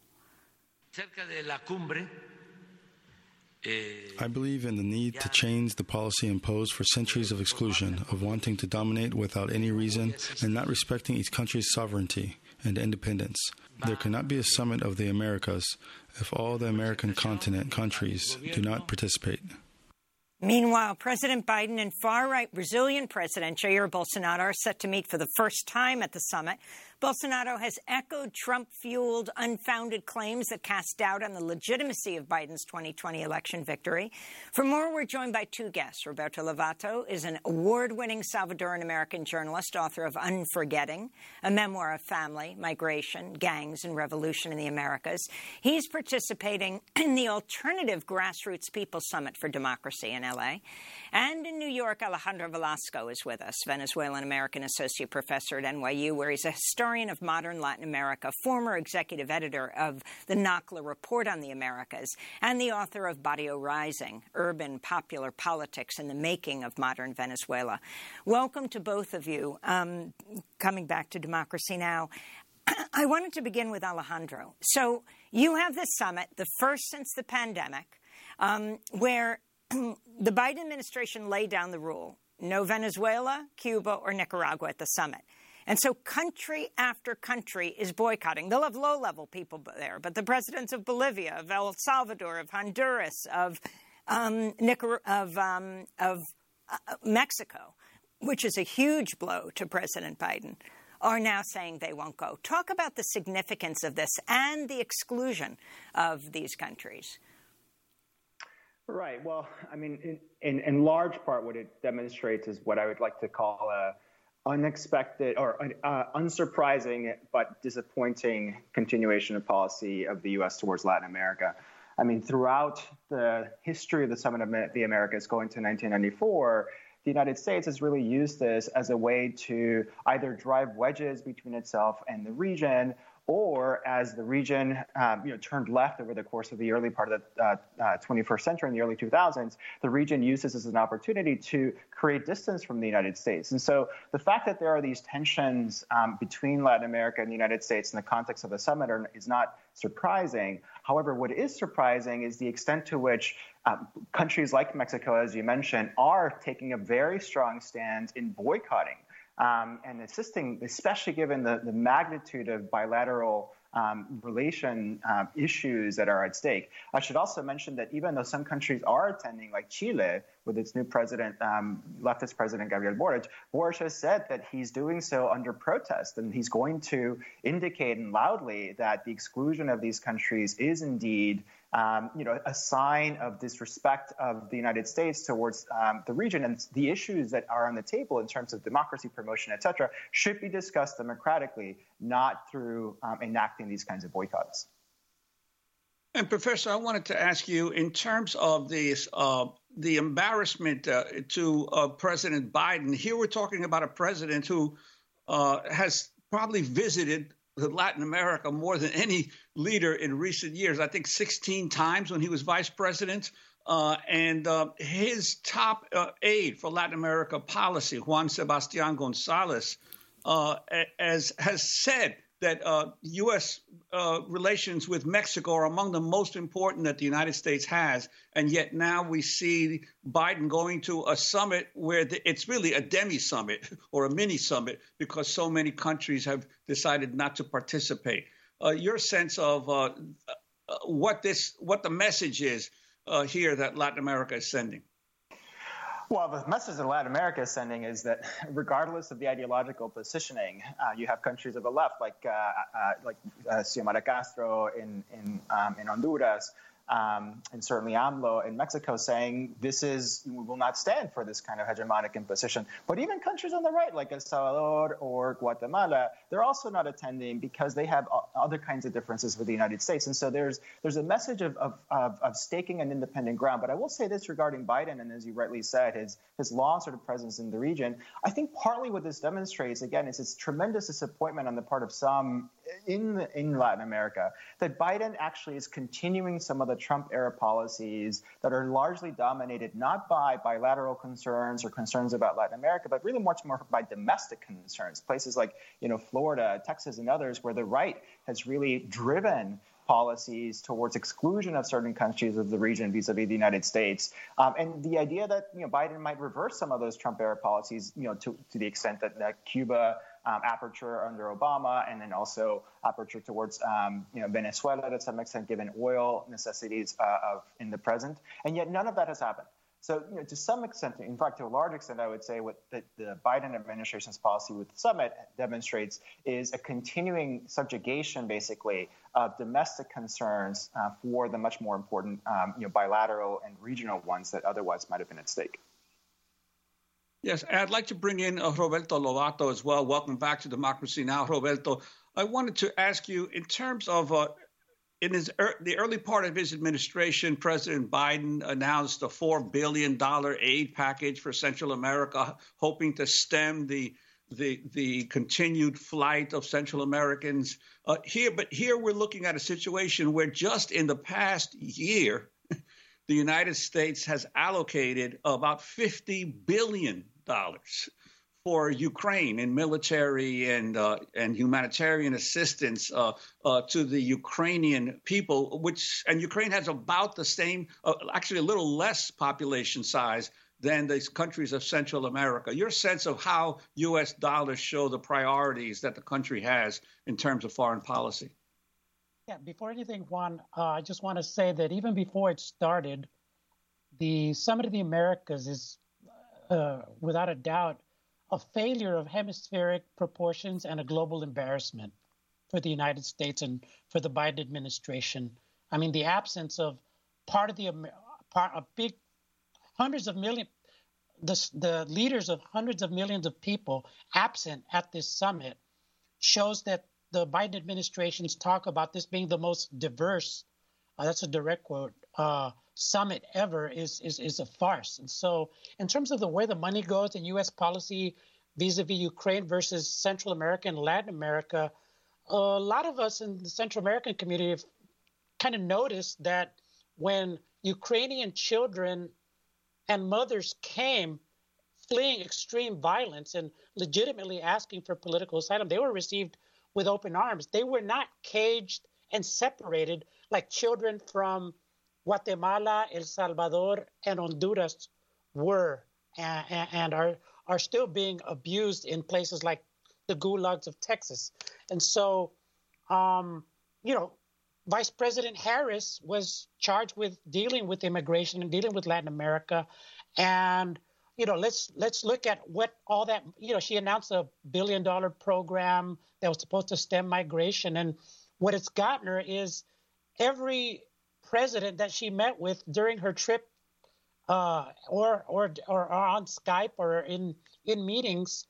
I believe in the need to change the policy imposed for centuries of exclusion, of wanting to dominate without any reason and not respecting each country's sovereignty and independence. There cannot be a summit of the Americas if all the American continent countries do not participate. Meanwhile, President Biden and far-right Brazilian President Jair Bolsonaro are set to meet for the first time at the summit. Bolsonaro has echoed Trump-fueled, unfounded claims that cast doubt on the legitimacy of Biden's twenty twenty election victory. For more, we're joined by two guests. Roberto Lovato is an award-winning Salvadoran-American journalist, author of Unforgetting, a memoir of family, migration, gangs, and revolution in the Americas. He's participating in the Alternative Grassroots People's Summit for Democracy in L A. And in New York, Alejandro Velasco is with us, Venezuelan-American associate professor at N Y U, where he's a historian of modern Latin America, former executive editor of the NACLA Report on the Americas, and the author of Barrio Rising, Urban Popular Politics and the Making of Modern Venezuela. Welcome to both of you. Um, coming back to Democracy Now!, I wanted to begin with Alejandro. So you have this summit, the first since the pandemic, um, where the Biden administration laid down the rule: no Venezuela, Cuba, or Nicaragua at the summit. And so country after country is boycotting. They'll have low-level people there, but the presidents of Bolivia, of El Salvador, of Honduras, of um, Nicar- of, um, of uh, Mexico, which is a huge blow to President Biden, are now saying they won't go. Talk about the significance of this and the exclusion of these countries. Right. Well, I mean, in, in, in large part, what it demonstrates is what I would like to call a unexpected or uh, unsurprising but disappointing continuation of policy of the U S towards Latin America. I mean, throughout the history of the Summit of the Americas going to nineteen ninety-four, the United States has really used this as a way to either drive wedges between itself and the region, or as the region um, you know, turned left over the course of the early part of the uh, uh, twenty-first century, in the early two thousands, the region used this as an opportunity to create distance from the United States. And so the fact that there are these tensions um, between Latin America and the United States in the context of the summit are, is not surprising. However, what is surprising is the extent to which um, countries like Mexico, as you mentioned, are taking a very strong stand in boycotting Um, and assisting, especially given the, the magnitude of bilateral um, relation um, issues that are at stake. I should also mention that even though some countries are attending, like Chile, with its new president, um, leftist president Gabriel Boric, Boric has said that he's doing so under protest, and he's going to indicate and loudly that the exclusion of these countries is indeed Um, you know, a sign of disrespect of the United States towards um, the region, and the issues that are on the table in terms of democracy promotion, et cetera, should be discussed democratically, not through um, enacting these kinds of boycotts. And Professor, I wanted to ask you, in terms of this, uh, the embarrassment uh, to uh, President Biden, here we're talking about a president who uh, has probably visited Latin America more than any leader in recent years. I think sixteen times when he was vice president. Uh, and uh, his top uh, aide for Latin America policy, Juan Sebastián González, uh, as has said that uh, U S uh, relations with Mexico are among the most important that the United States has. And yet now we see Biden going to a summit where the, it's really a demi-summit or a mini-summit because so many countries have decided not to participate. Uh, your sense of uh, what this, what the message is uh, here that Latin America is sending? Well, the message that Latin America is sending is that regardless of the ideological positioning, uh, you have countries of the left like uh, uh, like uh, Xiomara Castro in in, um, in Honduras, um, and certainly AMLO in Mexico, saying this is we will not stand for this kind of hegemonic imposition. But even countries on the right like El Salvador or Guatemala, they're also not attending because they have other kinds of differences with the United States. And so there's there's a message of of, of, of staking an independent ground. But I will say this regarding Biden, and as you rightly said, his his long sort of presence in the region. I think partly what this demonstrates, again, is its tremendous disappointment on the part of some in the, in Latin America that Biden actually is continuing some of the Trump-era policies that are largely dominated not by bilateral concerns or concerns about Latin America, but really much more by domestic concerns. Places like, you know, Florida, Texas, and others, where the right has really driven policies towards exclusion of certain countries of the region vis-a-vis the United States. Um, and the idea that, you know, Biden might reverse some of those Trump-era policies, you know, to, to the extent that, that Cuba um, aperture under Obama, and then also aperture towards, um, you know, Venezuela to some extent, given oil necessities uh, of in the present. And yet none of that has happened. So, you know, to some extent, in fact, to a large extent, I would say what the, the Biden administration's policy with the summit demonstrates is a continuing subjugation, basically, of domestic concerns uh, for the much more important, um, you know, bilateral and regional ones that otherwise might have been at stake. Yes, I'd like to bring in uh, Roberto Lobato as well. Welcome back to Democracy Now!, Roberto. I wanted to ask you, in terms of uh, in his er, the early part of his administration, President Biden announced a four billion dollars aid package for Central America, hoping to stem the the the continued flight of Central Americans uh, here. But here we're looking at a situation where just in the past year, the United States has allocated about fifty billion dollars for Ukraine in military and uh, and humanitarian assistance uh, uh, to the Ukrainian people, which and Ukraine has about the same, uh, actually a little less population size than the countries of Central America. Your sense of how U S dollars show the priorities that the country has in terms of foreign policy? Yeah, before anything, Juan, uh, I just want to say that even before it started, the Summit of the Americas is, uh, without a doubt, a failure of hemispheric proportions and a global embarrassment for the United States and for the Biden administration. I mean, the absence of part of the part a big hundreds of million, the the leaders of hundreds of millions of people absent at this summit shows that the Biden administration's talk about this being the most diverse, uh, that's a direct quote, uh, summit ever is, is is a farce. And so in terms of the where the money goes in U S policy vis-a-vis Ukraine versus Central America and Latin America, a lot of us in the Central American community have kind of noticed that when Ukrainian children and mothers came fleeing extreme violence and legitimately asking for political asylum, they were received with open arms. They were not caged and separated like children from Guatemala, El Salvador, and Honduras were and, and are are still being abused in places like the gulags of Texas. And so, um, you know, Vice President Harris was charged with dealing with immigration and dealing with Latin America. And, you know, let's let's look at what all that, you know, she announced a billion dollar program that was supposed to stem migration. And what it's gotten her is every president that she met with during her trip uh, or, or or or on Skype or in in meetings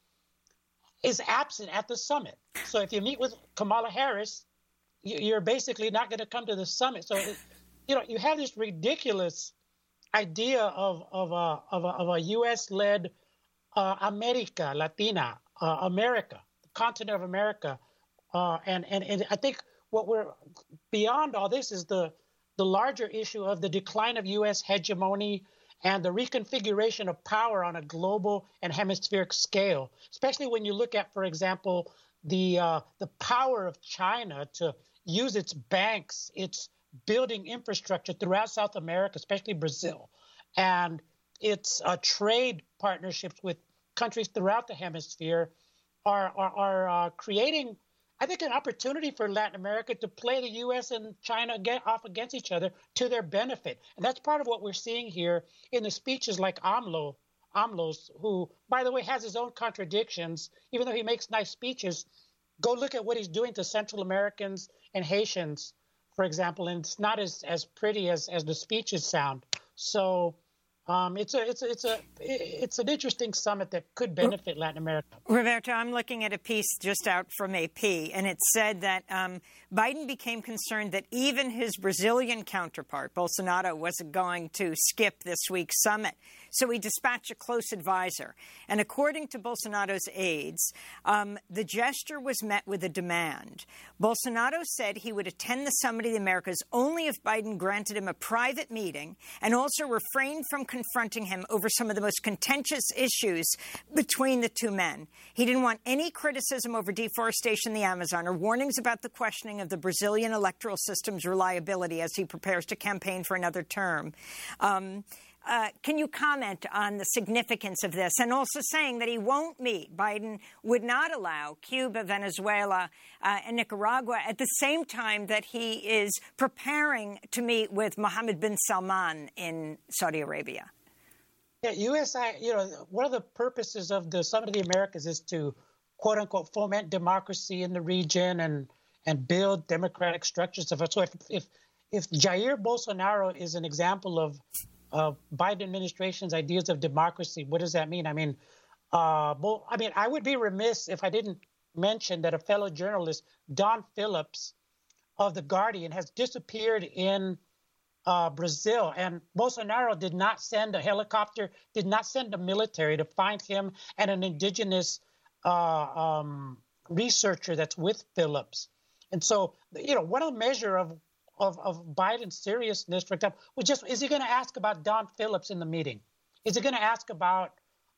is absent at the summit. So if you meet with Kamala Harris, you're basically not going to come to the summit. So, you know, you have this ridiculous idea of of a of a, of a U S-led uh, America Latina, uh, America, the continent of America, uh, and and and I think what we're beyond all this is the the larger issue of the decline of U S hegemony and the reconfiguration of power on a global and hemispheric scale, especially when you look at, for example, the uh, the power of China to use its banks, its building infrastructure throughout South America, especially Brazil, and its uh, trade partnerships with countries throughout the hemisphere are are, are uh, creating, I think, an opportunity for Latin America to play the U S and China get off against each other to their benefit. And that's part of what we're seeing here in the speeches like AMLO, AMLO's, who, by the way, has his own contradictions. Even though he makes nice speeches, go look at what he's doing to Central Americans and Haitians, for example, and it's not as, as pretty as, as the speeches sound. So um, it's a it's a, it's a it's an interesting summit that could benefit Latin America. Roberto, I'm looking at a piece just out from A P, and it said that um, Biden became concerned that even his Brazilian counterpart, Bolsonaro, wasn't going to skip this week's summit. So he dispatched a close advisor. And according to Bolsonaro's aides, um, the gesture was met with a demand. Bolsonaro said he would attend the Summit of the Americas only if Biden granted him a private meeting and also refrained from confronting him over some of the most contentious issues between the two men. He didn't want any criticism over deforestation in the Amazon or warnings about the questioning of the Brazilian electoral system's reliability as he prepares to campaign for another term. Um, Uh, can you comment on the significance of this, and also saying that he won't meet, Biden would not allow Cuba, Venezuela, uh, and Nicaragua at the same time that he is preparing to meet with Mohammed bin Salman in Saudi Arabia? Yeah, U S, I, you know, one of the purposes of the Summit of the Americas is to, quote unquote, foment democracy in the region and and build democratic structures. So if if, if Jair Bolsonaro is an example of Uh, Biden administration's ideas of democracy, what does that mean? I mean, uh, well, I mean, I would be remiss if I didn't mention that a fellow journalist, Don Phillips of The Guardian, has disappeared in uh, Brazil. And Bolsonaro did not send a helicopter, did not send a military to find him and an indigenous uh, um, researcher that's with Phillips. And so, you know, one of the measure of Of, of Biden's seriousness, for example, was just, is he going to ask about Don Phillips in the meeting? Is he going to ask about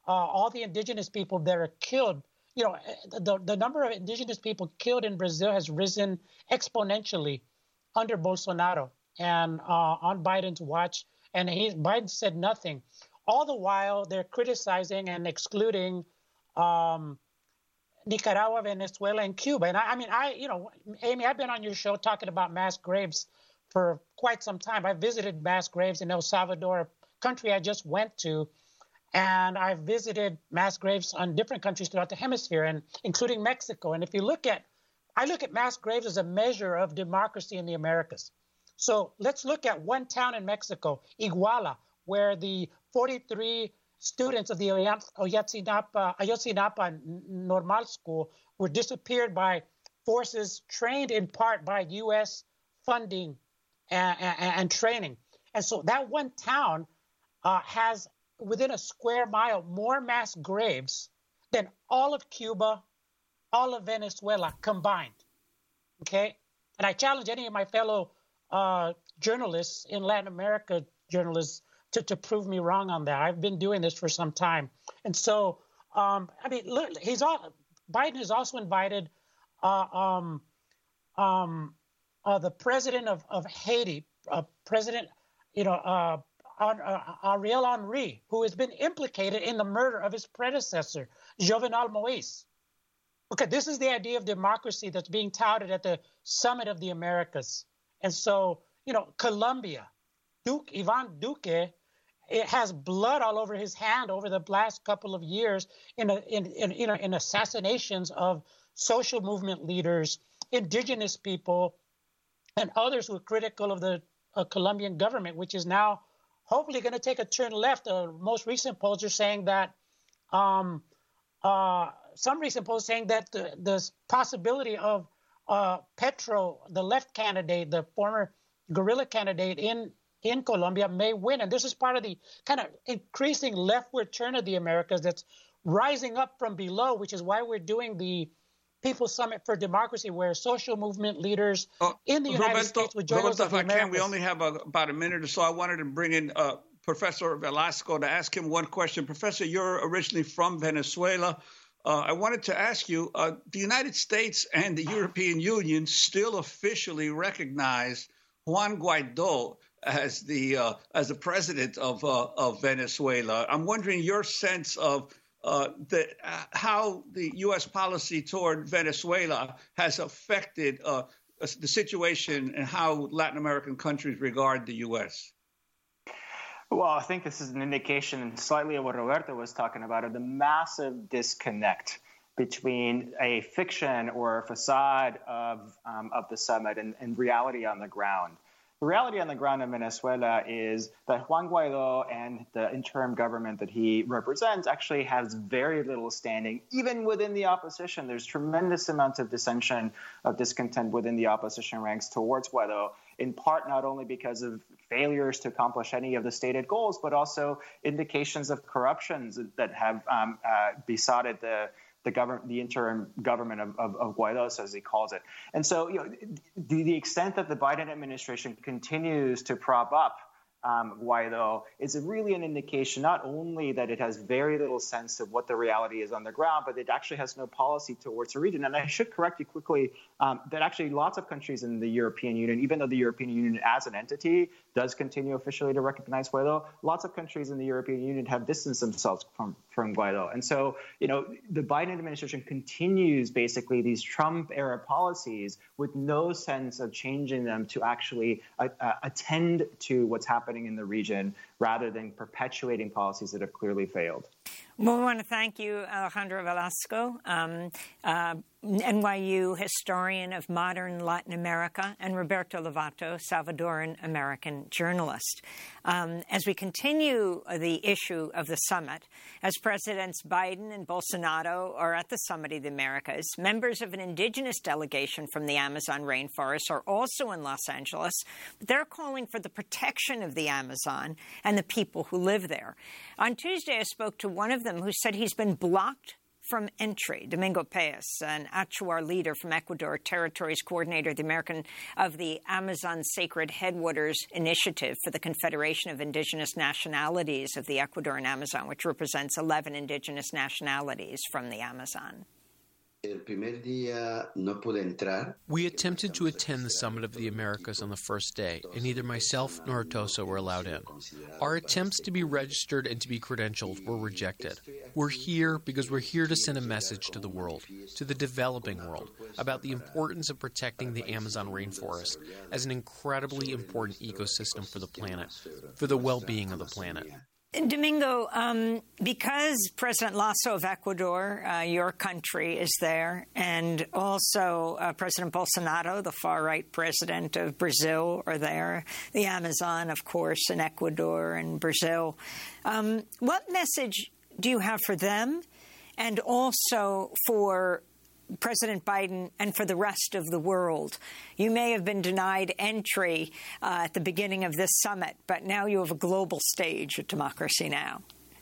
uh, all the indigenous people that are killed. You know, the, the number of indigenous people killed in Brazil has risen exponentially under Bolsonaro and uh, on Biden's watch. And he, Biden said nothing. All the while, they're criticizing and excluding um, Nicaragua, Venezuela, and Cuba. And I, I mean, I, you know, Amy, I've been on your show talking about mass graves for quite some time. I visited mass graves in El Salvador, a country I just went to. And I've visited mass graves on different countries throughout the hemisphere, and including Mexico. And if you look at, I look at mass graves as a measure of democracy in the Americas. So let's look at one town in Mexico, Iguala, where the forty-three students of the Ayotzinapa, Ayotzinapa Normal School were disappeared by forces trained in part by U S funding and, and, and training. And so that one town uh, has, within a square mile, more mass graves than all of Cuba, all of Venezuela combined. Okay? And I challenge any of my fellow uh, journalists in Latin America, journalists, to, to prove me wrong on that. I've been doing this for some time. And so, um, I mean, look, he's all, Biden has also invited uh, um, um, uh, the president of, of Haiti, uh, President, you know, uh, Uh, Ariel Henry, who has been implicated in the murder of his predecessor, Jovenel Moïse. Okay, this is the idea of democracy that's being touted at the Summit of the Americas. And so, you know, Colombia, Duque, Ivan Duque, it has blood all over his hand over the last couple of years in, a, in, in, you know, in assassinations of social movement leaders, indigenous people, and others who are critical of the uh, Colombian government, which is now hopefully going to take a turn left. The most recent polls are saying that um, uh, some recent polls saying that the, the possibility of uh, Petro, the left candidate, the former guerrilla candidate in, in Colombia, may win. And this is part of the kind of increasing leftward turn of the Americas that's rising up from below, which is why we're doing the People's Summit for Democracy, where social movement leaders uh, in the United Roberto, States would join Roberto, us. if I can, we only have a, about a minute or so. I wanted to bring in uh, Professor Velasco to ask him one question. Professor, you're originally from Venezuela. Uh, I wanted to ask you, uh, the United States and the European Union still officially recognize Juan Guaido as the uh, as the president of uh, of Venezuela. I'm wondering your sense of Uh, the, uh, how the U S policy toward Venezuela has affected uh, the situation and how Latin American countries regard the U S. Well, I think this is an indication slightly of what Roberto was talking about, of the massive disconnect between a fiction or a facade of, um, of the summit and, and reality on the ground. The reality on the ground in Venezuela is that Juan Guaido and the interim government that he represents actually has very little standing, even within the opposition. There's tremendous amounts of dissension, of discontent within the opposition ranks towards Guaido, in part not only because of failures to accomplish any of the stated goals, but also indications of corruptions that have um, uh, besotted the the government, the interim government of, of, of Guaido, as he calls it. And so, you know, the, the extent that the Biden administration continues to prop up um, Guaido is really an indication not only that it has very little sense of what the reality is on the ground, but it actually has no policy towards the region. And I should correct you quickly um, that actually lots of countries in the European Union, even though the European Union as an entity does continue officially to recognize Guaido, lots of countries in the European Union have distanced themselves from, from Guaido. And so, you know, the Biden administration continues basically these Trump-era policies with no sense of changing them to actually uh, uh, attend to what's happening in the region, rather than perpetuating policies that have clearly failed. Well, we want to thank you, Alejandro Velasco, um, uh, N Y U historian of modern Latin America, and Roberto Lovato, Salvadoran-American journalist. Um, as we continue the issue of the summit, as Presidents Biden and Bolsonaro are at the Summit of the Americas, members of an indigenous delegation from the Amazon rainforest are also in Los Angeles. They're calling for the protection of the Amazon and the people who live there. On Tuesday, I spoke to one of them who said he's been blocked from entry. Domingo Paez, an Achuar leader from Ecuador, Territories Coordinator of the American of the Amazon Sacred Headwaters Initiative for the Confederation of Indigenous Nationalities of the Ecuadorian Amazon, which represents eleven indigenous nationalities from the Amazon. We attempted to attend the Summit of the Americas on the first day, and neither myself nor Atosa were allowed in. Our attempts to be registered and to be credentialed were rejected. We're here because we're here to send a message to the world, to the developing world, about the importance of protecting the Amazon rainforest as an incredibly important ecosystem for the planet, for the well-being of the planet. Domingo, um, because President Lasso of Ecuador, uh, your country, is there, and also uh, President Bolsonaro, the far-right president of Brazil, are there, the Amazon, of course, in Ecuador and Brazil, um, what message do you have for them and also for President Biden and for the rest of the world? You may have been denied entry uh, at the beginning of this summit, but now you have a global stage at Democracy Now!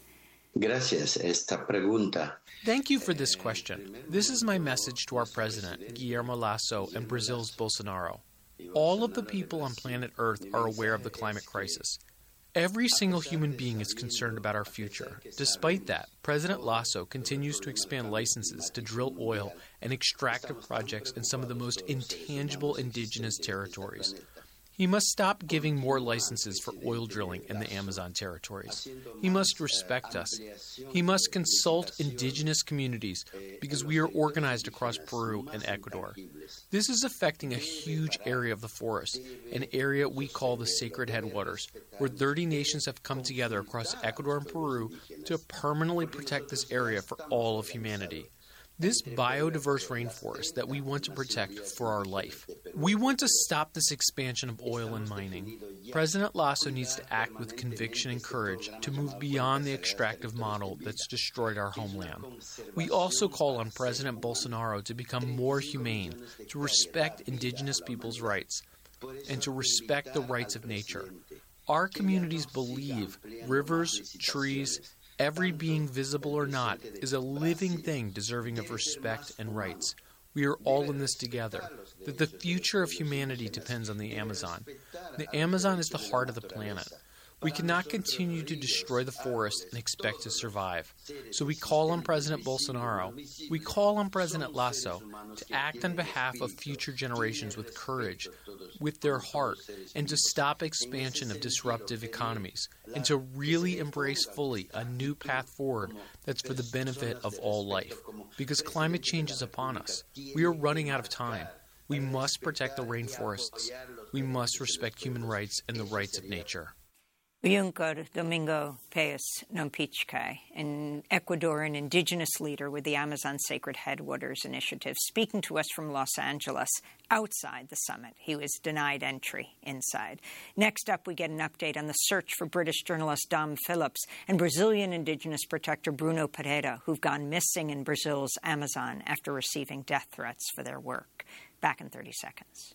Gracias, esta pregunta. Thank you for this question. This is my message to our president, Guillermo Lasso, and Brazil's Bolsonaro. All of the people on planet Earth are aware of the climate crisis. Every single human being is concerned about our future. Despite that, President Lasso continues to expand licenses to drill oil and extractive projects in some of the most intangible indigenous territories. He must stop giving more licenses for oil drilling in the Amazon territories. He must respect us. He must consult indigenous communities because we are organized across Peru and Ecuador. This is affecting a huge area of the forest, an area we call the Sacred Headwaters, where thirty nations have come together across Ecuador and Peru to permanently protect this area for all of humanity. This biodiverse rainforest that we want to protect for our life. We want to stop this expansion of oil and mining. President Lasso needs to act with conviction and courage to move beyond the extractive model that's destroyed our homeland. We also call on President Bolsonaro to become more humane, to respect indigenous people's rights, and to respect the rights of nature. Our communities believe rivers, trees, every being, visible or not, is a living thing deserving of respect and rights. We are all in this together, that the future of humanity depends on the Amazon. The Amazon is the heart of the planet. We cannot continue to destroy the forest and expect to survive. So we call on President Bolsonaro, we call on President Lasso to act on behalf of future generations with courage, with their heart, and to stop expansion of disruptive economies, and to really embrace fully a new path forward that's for the benefit of all life. Because climate change is upon us. We are running out of time. We must protect the rainforests. We must respect human rights and the rights of nature. Uyunkur Domingo Paez Nompichkai, an Ecuadorian indigenous leader with the Amazon Sacred Headwaters Initiative, speaking to us from Los Angeles outside the summit. He was denied entry inside. Next up, we get an update on the search for British journalist Dom Phillips and Brazilian indigenous protector Bruno Pereira, who've gone missing in Brazil's Amazon after receiving death threats for their work. Back in thirty seconds.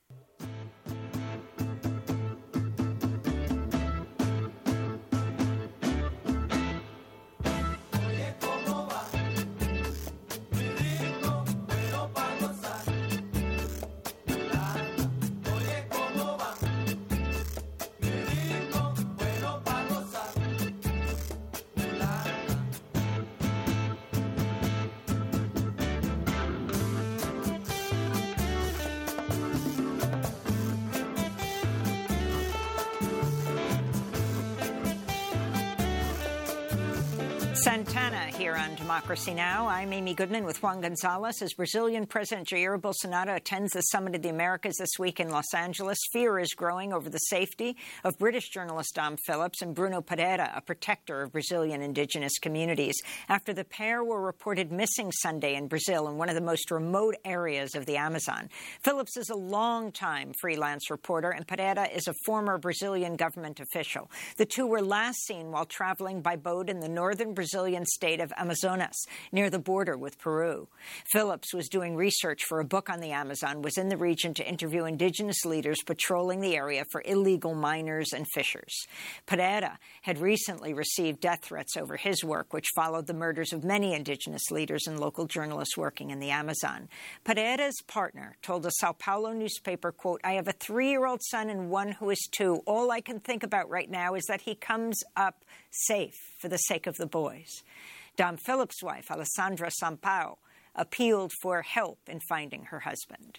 Santana here on Democracy Now! I'm Amy Goodman with Juan Gonzalez. As Brazilian President Jair Bolsonaro attends the Summit of the Americas this week in Los Angeles, fear is growing over the safety of British journalist Dom Phillips and Bruno Pereira, a protector of Brazilian indigenous communities, after the pair were reported missing Sunday in Brazil in one of the most remote areas of the Amazon. Phillips is a long-time freelance reporter, and Pereira is a former Brazilian government official. The two were last seen while traveling by boat in the northern Brazilian state of of Amazonas, near the border with Peru. Phillips was doing research for a book on the Amazon, was in the region to interview indigenous leaders patrolling the area for illegal miners and fishers. Pereira had recently received death threats over his work, which followed the murders of many indigenous leaders and local journalists working in the Amazon. Pereira's partner told a Sao Paulo newspaper, quote, "I have a three-year-old son and one who is two. All I can think about right now is that he comes up safe for the sake of the boys." Dom Phillips' wife, Alessandra Sampaio, appealed for help in finding her husband.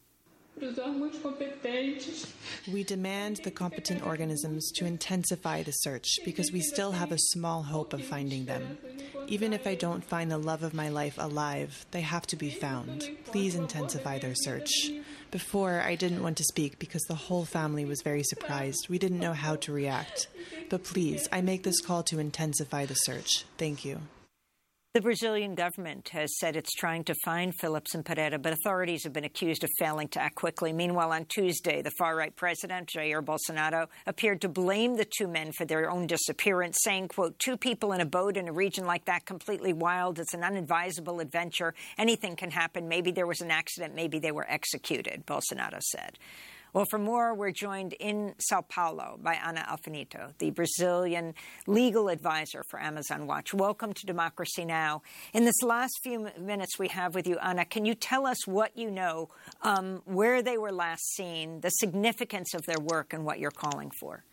We demand the competent organisms to intensify the search because we still have a small hope of finding them. Even if I don't find the love of my life alive, they have to be found. Please intensify their search. Before, I didn't want to speak because the whole family was very surprised. We didn't know how to react. But please, I make this call to intensify the search. Thank you. The Brazilian government has said it's trying to find Phillips and Pereira, but authorities have been accused of failing to act quickly. Meanwhile, on Tuesday, the far-right president, Jair Bolsonaro, appeared to blame the two men for their own disappearance, saying, quote, "Two people in a boat in a region like that, completely wild. It's an unadvisable adventure. Anything can happen. Maybe there was an accident. Maybe they were executed," Bolsonaro said. Well, for more, we're joined in Sao Paulo by Ana Alfinito, the Brazilian legal advisor for Amazon Watch. Welcome to Democracy Now! In this last few minutes we have with you, Ana, can you tell us what you know, um, where they were last seen, the significance of their work, and what you're calling for?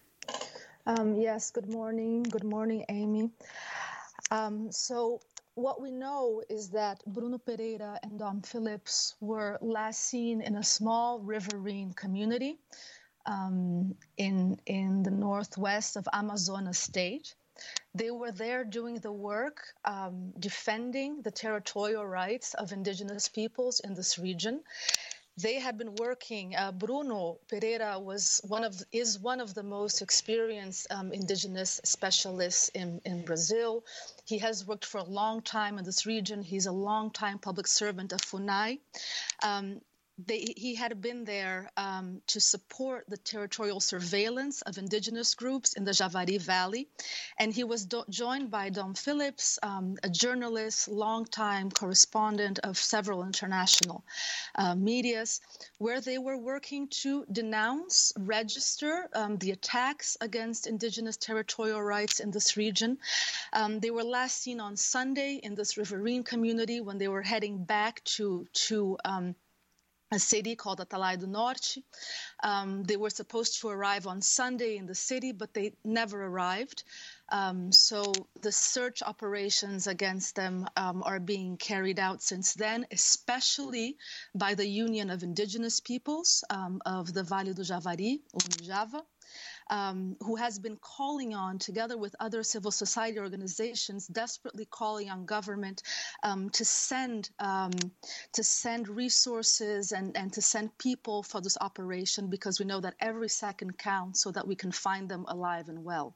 Um, yes, good morning. Good morning, Amy. Um, so... What we know is that Bruno Pereira and Dom Phillips were last seen in a small riverine community um, in, in the northwest of Amazonas state. They were there doing the work, um, defending the territorial rights of indigenous peoples in this region. They had been working. Uh, Bruno Pereira was one of is one of the most experienced um, indigenous specialists in, in Brazil. He has worked for a long time in this region. He's a long-time public servant of FUNAI. Um, They, he had been there um, to support the territorial surveillance of indigenous groups in the Javari Valley. And he was do- joined by Dom Phillips, um, a journalist, longtime correspondent of several international uh, medias, where they were working to denounce, register um, the attacks against indigenous territorial rights in this region. Um, they were last seen on Sunday in this riverine community when they were heading back to, to um, a city called Atalaia do Norte. Um, they were supposed to arrive on Sunday in the city, but they never arrived. Um, so the search operations against them um, are being carried out since then, especially by the Union of Indigenous Peoples um, of the Vale do Javari, UNIJAVA. Um, who has been calling on, together with other civil society organizations, desperately calling on government um, to send um, to send resources and, and to send people for this operation, because we know that every second counts, so that we can find them alive and well.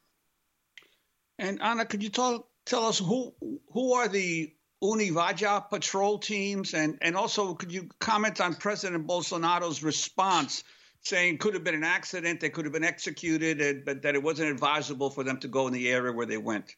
And Ana, could you tell tell us who who are the UNIJAVA patrol teams, and and also could you comment on President Bolsonaro's response, saying could have been an accident, they could have been executed, but that it wasn't advisable for them to go in the area where they went?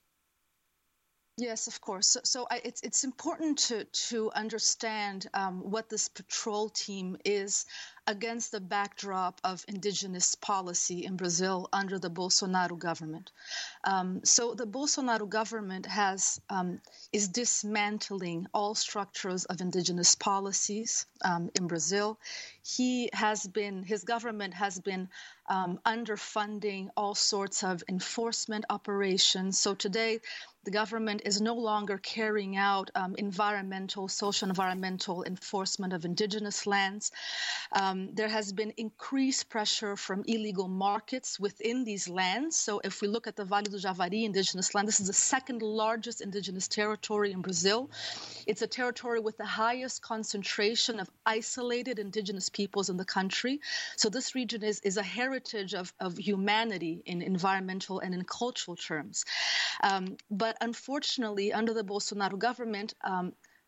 Yes, of course. So, so I, it's it's important to to understand um, what this patrol team is against the backdrop of indigenous policy in Brazil under the Bolsonaro government. Um, so the Bolsonaro government has um, is dismantling all structures of indigenous policies um, in Brazil. He has been, his government has been um, underfunding all sorts of enforcement operations. So today, the government is no longer carrying out um, environmental, social environmental enforcement of indigenous lands. Um, there has been increased pressure from illegal markets within these lands. So if we look at the Vale do Javari indigenous land, this is the second largest indigenous territory in Brazil. It's a territory with the highest concentration of isolated indigenous peoples in the country. So this region is, is a heritage of, of humanity in environmental and in cultural terms. Um, but unfortunately, under the Bolsonaro government, um,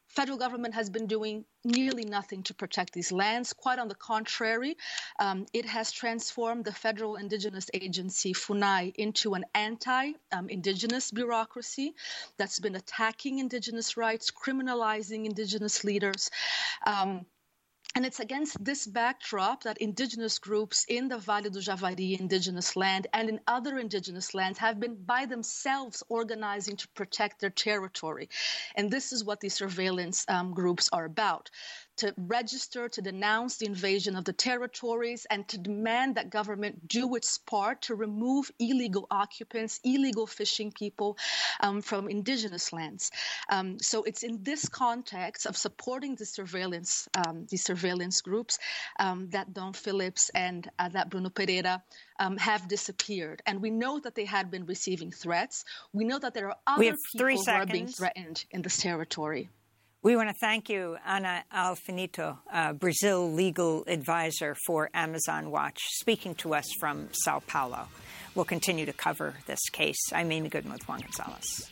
federal government has been doing nearly nothing to protect these lands. Quite on the contrary, um, it has transformed the Federal Indigenous Agency, FUNAI, into an anti-indigenous um, bureaucracy that's been attacking indigenous rights, criminalizing indigenous leaders. Um, And it's against this backdrop that indigenous groups in the Vale do Javari indigenous land and in other indigenous lands have been by themselves organizing to protect their territory. And this is what these surveillance um, groups are about: to register, to denounce the invasion of the territories, and to demand that government do its part to remove illegal occupants, illegal fishing people um, from indigenous lands. Um, so it's in this context of supporting the surveillance, um, the surveillance groups um, that Dom Phillips and uh, that Bruno Pereira um, have disappeared. And we know that they had been receiving threats. We know that there are other people who are being threatened in this territory. We want to thank you, Ana Alfinito, uh, Brazil legal advisor for Amazon Watch, speaking to us from Sao Paulo. We'll continue to cover this case. I'm Amy Goodman with Juan Gonzalez.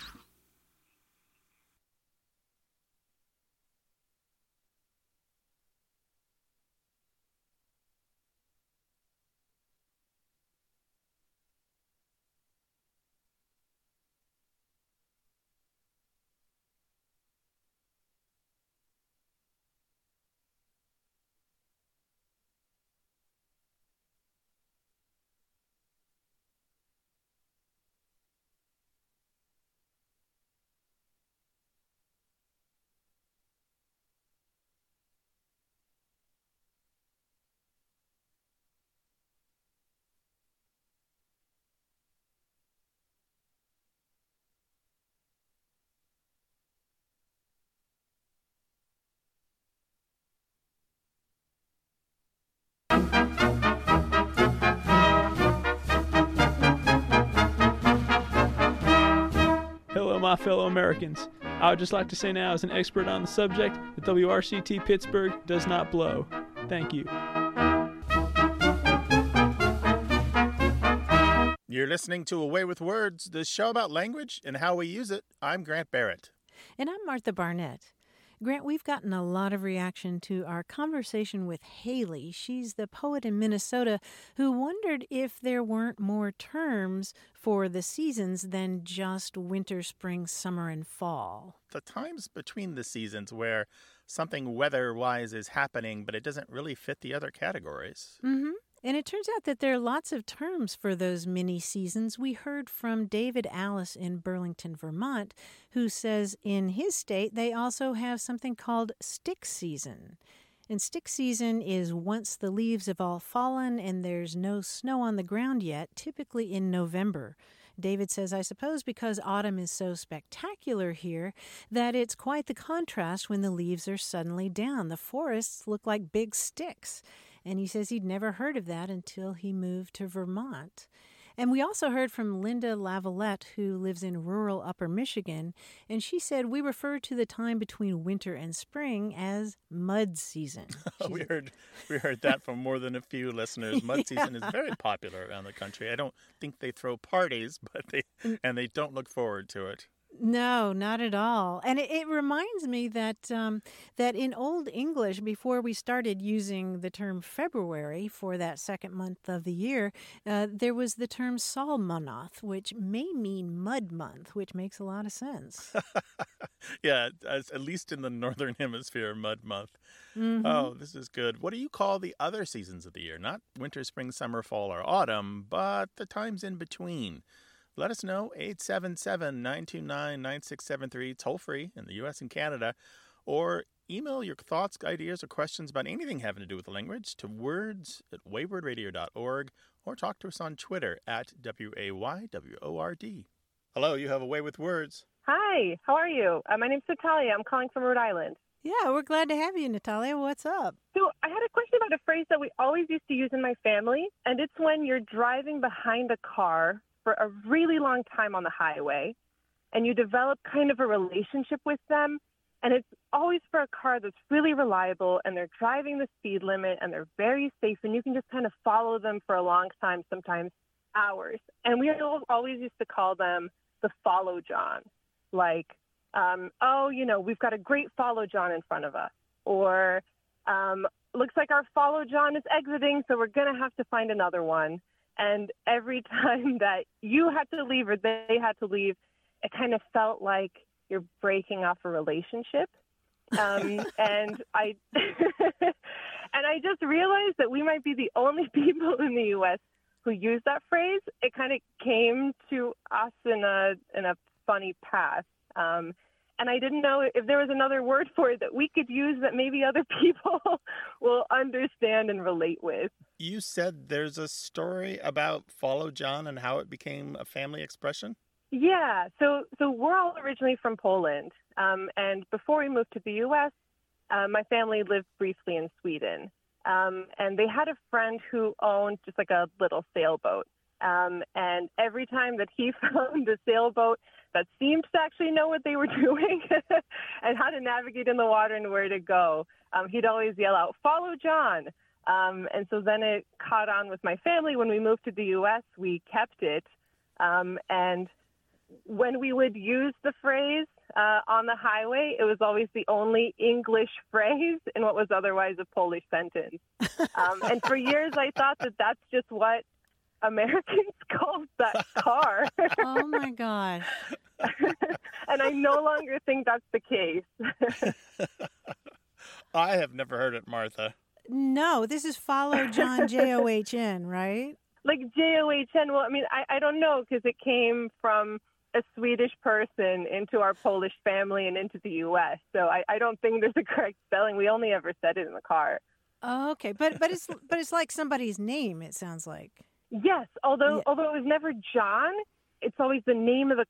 Hello, my fellow Americans. I would just like to say now, as an expert on the subject, that W R C T Pittsburgh does not blow. Thank you. You're listening to Away with Words, the show about language and how we use it. I'm Grant Barrett. And I'm Martha Barnett. Grant, we've gotten a lot of reaction to our conversation with Haley. She's the poet in Minnesota who wondered if there weren't more terms for the seasons than just winter, spring, summer, and fall. The times between the seasons where something weather-wise is happening, but it doesn't really fit the other categories. Mm-hmm. And it turns out that there are lots of terms for those mini seasons. We heard from David Alice in Burlington, Vermont, who says in his state they also have something called stick season. And stick season is once the leaves have all fallen and there's no snow on the ground yet, typically in November. David says, I suppose because autumn is so spectacular here that it's quite the contrast when the leaves are suddenly down. The forests look like big sticks. And he says he'd never heard of that until he moved to Vermont. And we also heard from Linda Lavalette, who lives in rural Upper Michigan, and she said we refer to the time between winter and spring as mud season. we heard we heard that from more than a few listeners. Mud yeah. season is very popular around the country. I don't think they throw parties, but they and they don't look forward to it. No, not at all. And it, it reminds me that um, that in Old English, before we started using the term February for that second month of the year, uh, there was the term Salmonath, which may mean mud month, which makes a lot of sense. Yeah, as, at least in the Northern Hemisphere, mud month. Mm-hmm. Oh, this is good. What do you call the other seasons of the year? Not winter, spring, summer, fall, or autumn, but the times in between. Let us know, eight seven seven, nine two nine, nine six seven three, toll free in the U S and Canada, or email your thoughts, ideas, or questions about anything having to do with the language to words at wayward radio dot org, or talk to us on Twitter at W A Y W O R D. Hello, you have a Way with Words. Hi, how are you? Uh, my name's Natalia. I'm calling from Rhode Island. Yeah, we're glad to have you, Natalia. What's up? So I had a question about a phrase that we always used to use in my family, and it's when you're driving behind a car for a really long time on the highway, and you develop kind of a relationship with them, and it's always for a car that's really reliable, and they're driving the speed limit, and they're very safe, and you can just kind of follow them for a long time, sometimes hours. And we always used to call them the follow John. Like, um, oh, you know, we've got a great follow John in front of us, or um, looks like our follow John is exiting, so we're going to have to find another one. And every time that you had to leave or they had to leave, it kind of felt like you're breaking off a relationship. Um, and I and I just realized that we might be the only people in the U S who use that phrase. It kind of came to us in a in a funny path. Um, and I didn't know if there was another word for it that we could use that maybe other people will understand and relate with. You said there's a story about Follow John and how it became a family expression? Yeah, so so we're all originally from Poland, um, and before we moved to the U S, uh, my family lived briefly in Sweden, um, and they had a friend who owned just like a little sailboat, um, and every time that he found a sailboat that seemed to actually know what they were doing and how to navigate in the water and where to go, um, he'd always yell out, "Follow John!" Um, and so then it caught on with my family. When we moved to the U S, we kept it, um, and when we would use the phrase uh, on the highway, it was always the only English phrase in what was otherwise a Polish sentence. Um, and for years, I thought that that's just what Americans called that car. Oh, my God. And I no longer think that's the case. I have never heard it, Martha. No, this is Follow John, J O H N, right? Like J O H N. Well, I mean, I, I don't know, because it came from a Swedish person into our Polish family and into the U S. So I, I don't think there's a correct spelling. We only ever said it in the car. Oh, okay, but but it's but it's like somebody's name. It sounds like. Yes, although yeah. although it was never John, it's always the name of the